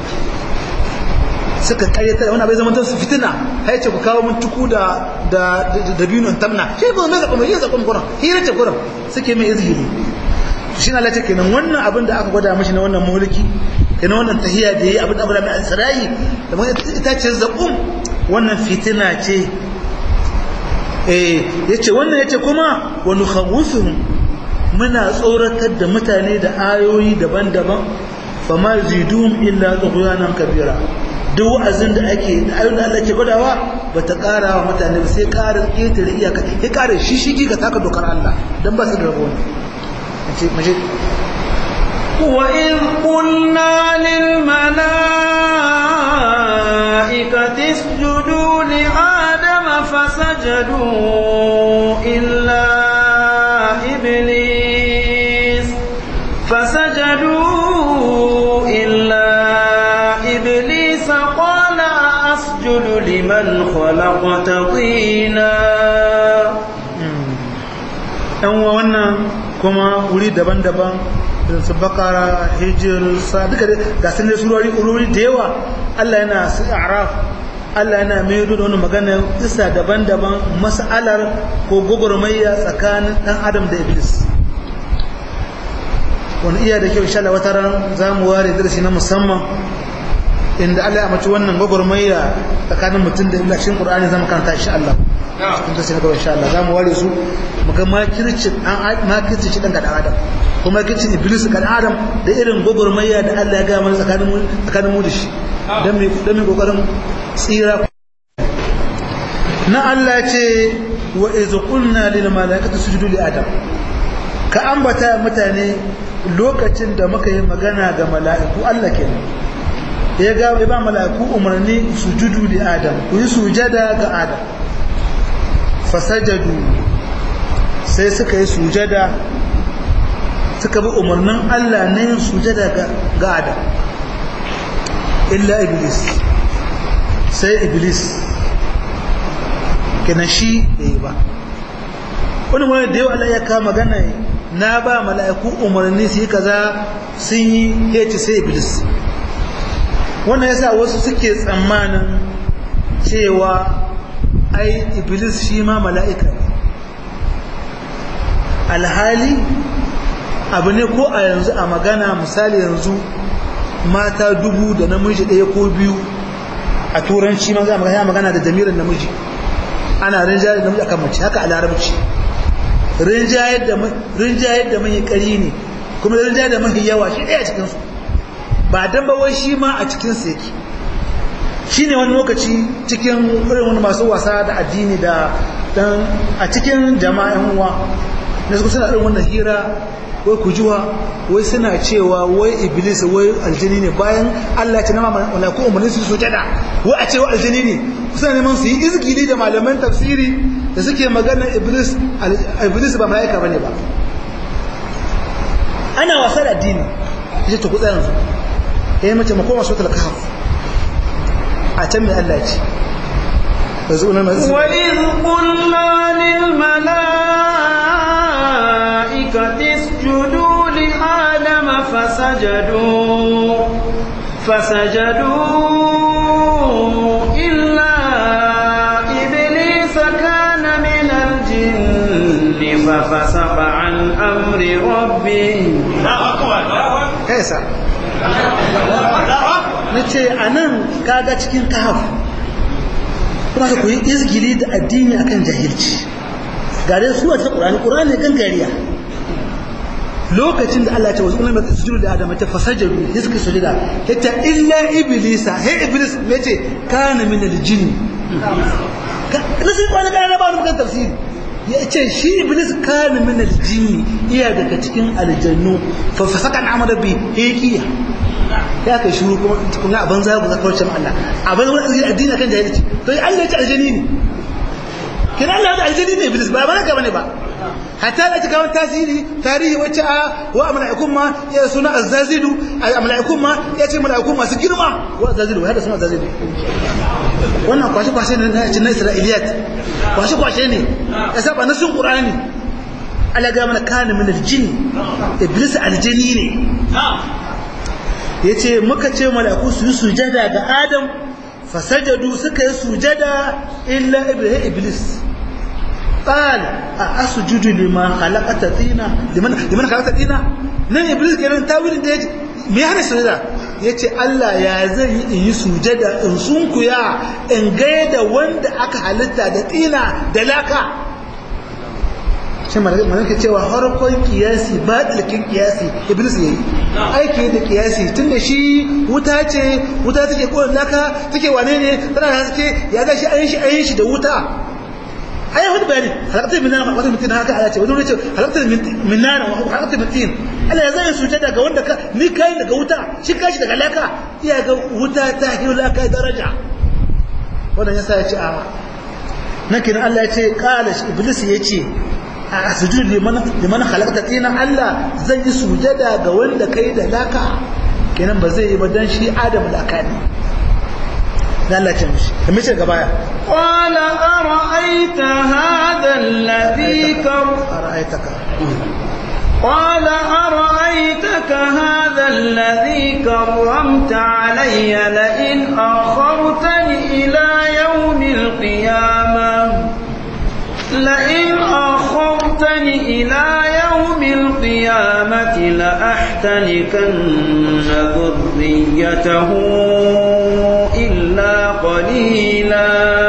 suka kayyata wani abai zaman su fitina hai ce ku kawo mun tuku da da da biyun tamna shi ba mai zakon mai zakon kuran hira ce kuran suke mai izgili shi na lati kenan wannan abin da aka gwada mashi na wannan mulki kenan wannan tahiyya da yayi abin da mai asrai da mun ita ce zakum wannan fitina ce eh yace wannan yace kuma wa nukhawwifuhum muna tsoratar da mutane da ayoyi daban-daban fama zidum illa tughyanan kabira duk wa'azin da ake da ayoyin da Allah ke gwadawa bata ƙara wa mutane ba sai ƙara ƙetare iyaka ya ƙara shishigi ga taka dokar Allah dan ba su da rabo ce maje وإذ قلنا للملائكة اسجدوا لآدم فسجدوا إلا إبليس فسجدوا إلا إبليس قال أسجد لمن خلقت طينا أن wannan kuma wuri daban-daban da su bakara hijir sa duka ga sun da surori ururi da yawa Allah yana su araf Allah yana mai da wani magana isa daban-daban mas'alar ko gogormayya tsakanin dan adam da iblis wani iya da kyau insha Allah wata ran za mu ware darasi na musamman inda Allah ya mace wannan gogormayya tsakanin mutum da iblis cikin Qur'ani zamu karanta insha Allah cikin darasi na gaba insha Allah za mu ware su muga makirci an makirci shi dan ga adam kuma makirci iblis ga adam da irin gogormayya da Allah ya ga mana tsakanin mu tsakanin mu da shi dan me dan me kokarin tsira na Allah ce wa iz qulna lil malaikati sujudu li adam ka ambata mutane lokacin da muka yi magana ga mala'iku Allah kenan ya ga ba mala'iku umarni sujudu li adam ku yi sujada ga adam fasajadu sai suka yi sujada suka bi umarnin Allah na yin sujada ga adam illa iblis sai iblis kenan shi da yi ba wani wani da yau Allah ya kama magana na ba mala'iku umarni su yi kaza sun yi heci sai iblis wannan yasa wasu suke tsammanin cewa ai iblis shi ma mala'ika alhali abu ne ko a yanzu a magana misali yanzu mata dubu da namiji ɗaya ko biyu a turanci ma za a magana da jami'in namiji ana rinjayar da namiji akan mace haka a larabci rinjayar da mai ƙari ne kuma rinjayar da mai yawa shi ɗaya cikinsu ba dan ba wai shi ma a cikinsu yake shi ne wani lokaci cikin irin wani masu wasa da addini da dan a cikin jama'in uwa na suka suna irin wannan hira wai kujuwa wai suna cewa wai iblis wai aljini ne bayan Allah ya ce nama malaiku umarni su sujada wai a cewa aljini ne suna neman su yi izgili da malaman tafsiri da suke magana iblis iblis ba malaika bane ba ana wasa da addini yace to ku tsaya yanzu eh mace makoma suratul kahf a can mai Allah ce وَإِذْ قُلْنَا لِلْمَلَائِكَةِ اسْجُدُوا لِآدَمَ فَسَجَدُوا فَسَجَدُوا إِلَّا إِبْلِيسَ كَانَ مِنَ الْجِنِّ فَفَسَقَ عَنْ أَمْرِ رَبِّهِ kaisa nace anan kaga cikin kahf kuma ka koyi izgili da addini akan jahilci gare su a cikin Qur'ani Qur'ani ne gangariya lokacin da Allah ya ce wasu ulama sujudu da Adam ta fasajadu hiska sujuda yace illa iblisa he iblis yace kana min al-jinn nasu Qur'ani kana ba mu kan tafsiri yace shi iblis kana min al-jinn iya daga cikin aljannu fa fasaka an amara bi hikiya ya kai shuru kuma kuma a banza ku zakar cewa Allah a banza wani addini akan jahilci to Allah ya ce aljani ne kin Allah ya aljani ne iblis ba ba ka bane ba hatta da kawo tasiri tarihi wacce a wa malaikum ma ya suna azazidu malaikum ma ya ce malaikum masu girma wa azazidu hada suna azazidu wannan kwashi kwashi ne na cikin Isra'iliyat kwashi kwashi ne ya saba nasin Qur'ani Allah ga mana kana min aljin iblis aljani ne yace muka ce mala'iku su yi sujada ga Adam fasajadu suka yi sujada illa iblis qal a asjudu liman khalaqata tina liman liman khalaqata tina nan iblis kenan tawilin da yace me ya hana sujada yace Allah ya zan yi in yi sujada in sunkuya in gaida wanda aka halitta da tina da laka shi malaka cewa harkon kiyasi batilkin kiyasi iblis yayi aiki da kiyasi tunda shi wuta ce wuta take koran laka take wane ne tana haske ya ga shi ayin shi ayin shi da wuta ayi hudu bayani halakta min nan wata mutin haka Allah ce wani ne ce halakta min nan wa halakta min tin Allah ya zai sujada ga wanda ka ni kai daga wuta shi kashi daga laka iya ga wuta ta hiyo laka daraja wannan yasa ya ce a nakin Allah ya ce qala iblis ya ce a sujud liman liman khalaqta tina Allah zai yi sujada ga wanda kai da laka kenan ba zai yi ba dan shi Adam laka ne dan Allah ce mishi da mice gaba ya qala ara'aita hadha alladhi kar ara'aitaka قال أرأيتك هذا الذي كرمت علي لئن أخرتني إلى يوم القيامة لئن أخرتني إلى يوم القيامة لأحتنكن ذريته إلا قليلا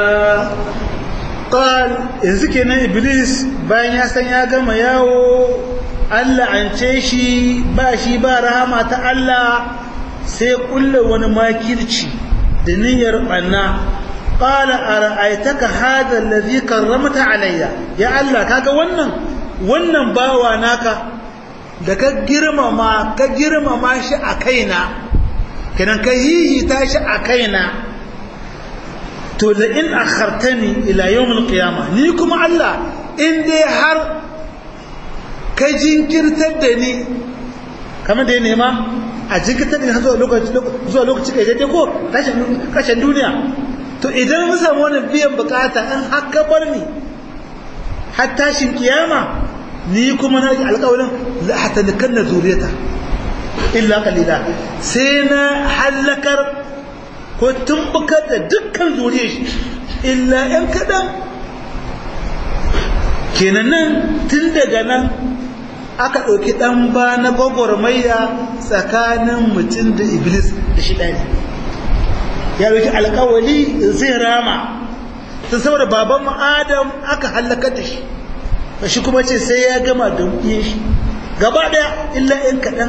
قال yanzu kenan iblis bayan ya san ya gama yawo Allah an ce shi ba shi ba rahama ta Allah sai kulle wani makirci da niyyar banna qala ara'aytaka hadha alladhi karramta alayya ya Allah kaga wannan wannan bawa naka da ka girmama ka girmama shi a kaina kenan ka hihita shi a kaina to la in akhartani ila yawm alqiyamah ni kuma Allah in dai har ka jinkirtar da ni kamar da ya nema a jinkirtar da ni zuwa lokaci zuwa lokaci kai dai ko kashin duniya to idan mun samu wannan biyan bukata in haka bar ni har tashin kiyama ni kuma na ji alƙawarin la hatta nakanna zuriyata illa qalila sai na halakar ko tumbukar da dukkan zuriyar shi illa ɗan kaɗan kenan nan tun daga nan aka ɗauki ɗan ba na gwagwarmaya tsakanin mutum da iblis da shi ɗani ya ɗauki alkawali zai rama tun saboda baban adam aka hallakar da shi shi kuma ce sai ya gama da ɗiyan shi gaba ɗaya illa ‘yan kaɗan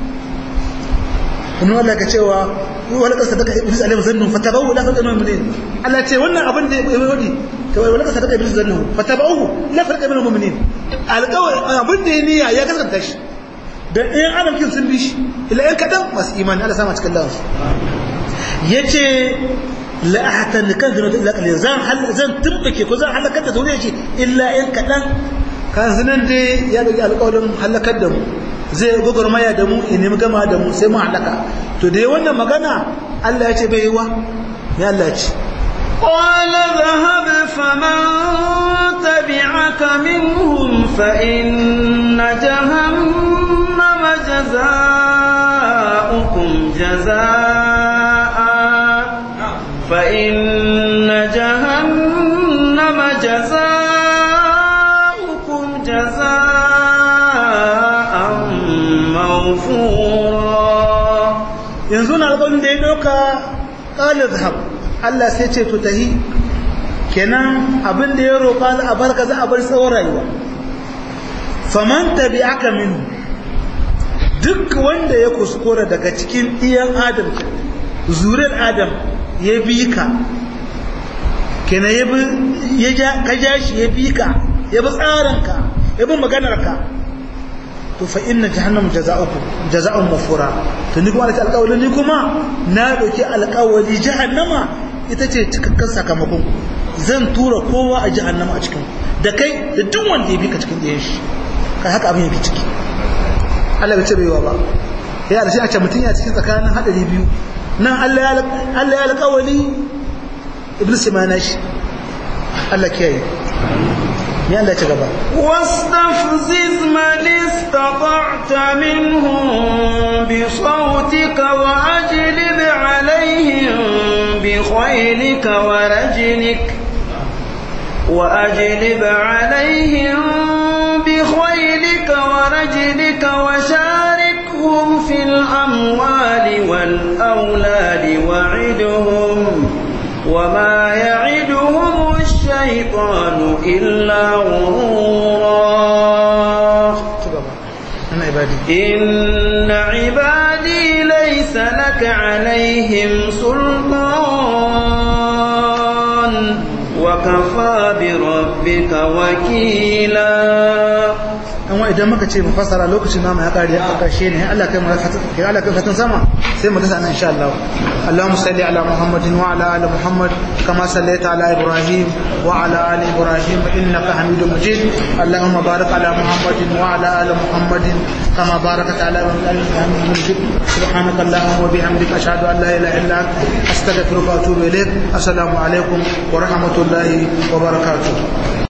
wani wanda ka cewa wani ƙasa daga iblis alayhi zannu fatabahu la farqa minhum Allah ce wannan abin da ya wadi to wani ƙasa daga iblis zannu fatabahu la farqa minhum mu'minin alƙawai abin da ya niyya ya kasanta shi da ɗayan adam kin sun bi shi illa ‘yan kaɗan masu imani Allah sama cikin lawansu yace la ahatan kan zuna illa qalil zan hal zan tumbake ko zan halakar da zuriya ce illa ‘yan kaɗan kan sunan dai ya dauki alƙawarin halakar da mu zai gogormaya da mu in nemi gama da mu sai mu halaka to dai wannan magana Allah ya ce bai yiwa ya Allah ya ce qala dhahab faman tabi'aka minhum fa inna jahannama jazaa'ukum jazaa'a fa inna jahannama jazaa'ukum jazaa'a yanzu na alƙawarin da ya ɗauka ƙalar zahab Allah sai ce to tahi kenan abin da ya roƙa za a barka za a bar tsawon rayuwa faman tabi aka min duk wanda ya kuskura daga cikin ɗiyan adam zuriyar adam ya bi ka kenan ya bi ka ja shi ya bi ka ya bi tsarinka ya bi maganarka to fa inna jahannam jazaa'ukum jazaa'un mafura to ni kuma da alƙawari ni kuma na dauki alƙawari jahannama ita ce cikakken sakamakon zan tura kowa a jahannama a cikin da kai da duk wanda ya bi ka cikin diyan shi kai haka abin yake ciki Allah bai ce baiwa ba ya da shi a ce mutun ya cikin tsakanin hadari biyu nan Allah ya Allah ya alƙawari iblis ma na shi Allah kiyaye يلا تجبا واستفزز من استطعت منهم بصوتك وأجلب عليهم بخيلك ورجلك وأجلب عليهم بخيلك ورجلك وشاركهم في الأموال والأولاد وعدهم وما يعدهم الشيطان إلا غرورا إن عبادي ليس لك عليهم سلطان وكفى بربك وكيلا amma idan muka ce mu fasara lokacin namu ya kare a karshe ne Allah kai mu kai Allah kai fatan sama sai mu dasa nan insha Allah Allahumma salli ala Muhammadin wa ala ali Muhammad kama sallaita ala Ibrahim wa ala ali Ibrahim innaka Hamidum Majid Allahumma barik ala Muhammadin wa ala ali Muhammadin kama barakta ala Ibrahim Hamidum Majid subhanaka Allahumma wa bihamdika ashhadu an la ilaha illa anta astaghfiruka wa atubu ilaik assalamu alaikum wa rahmatullahi wa barakatuh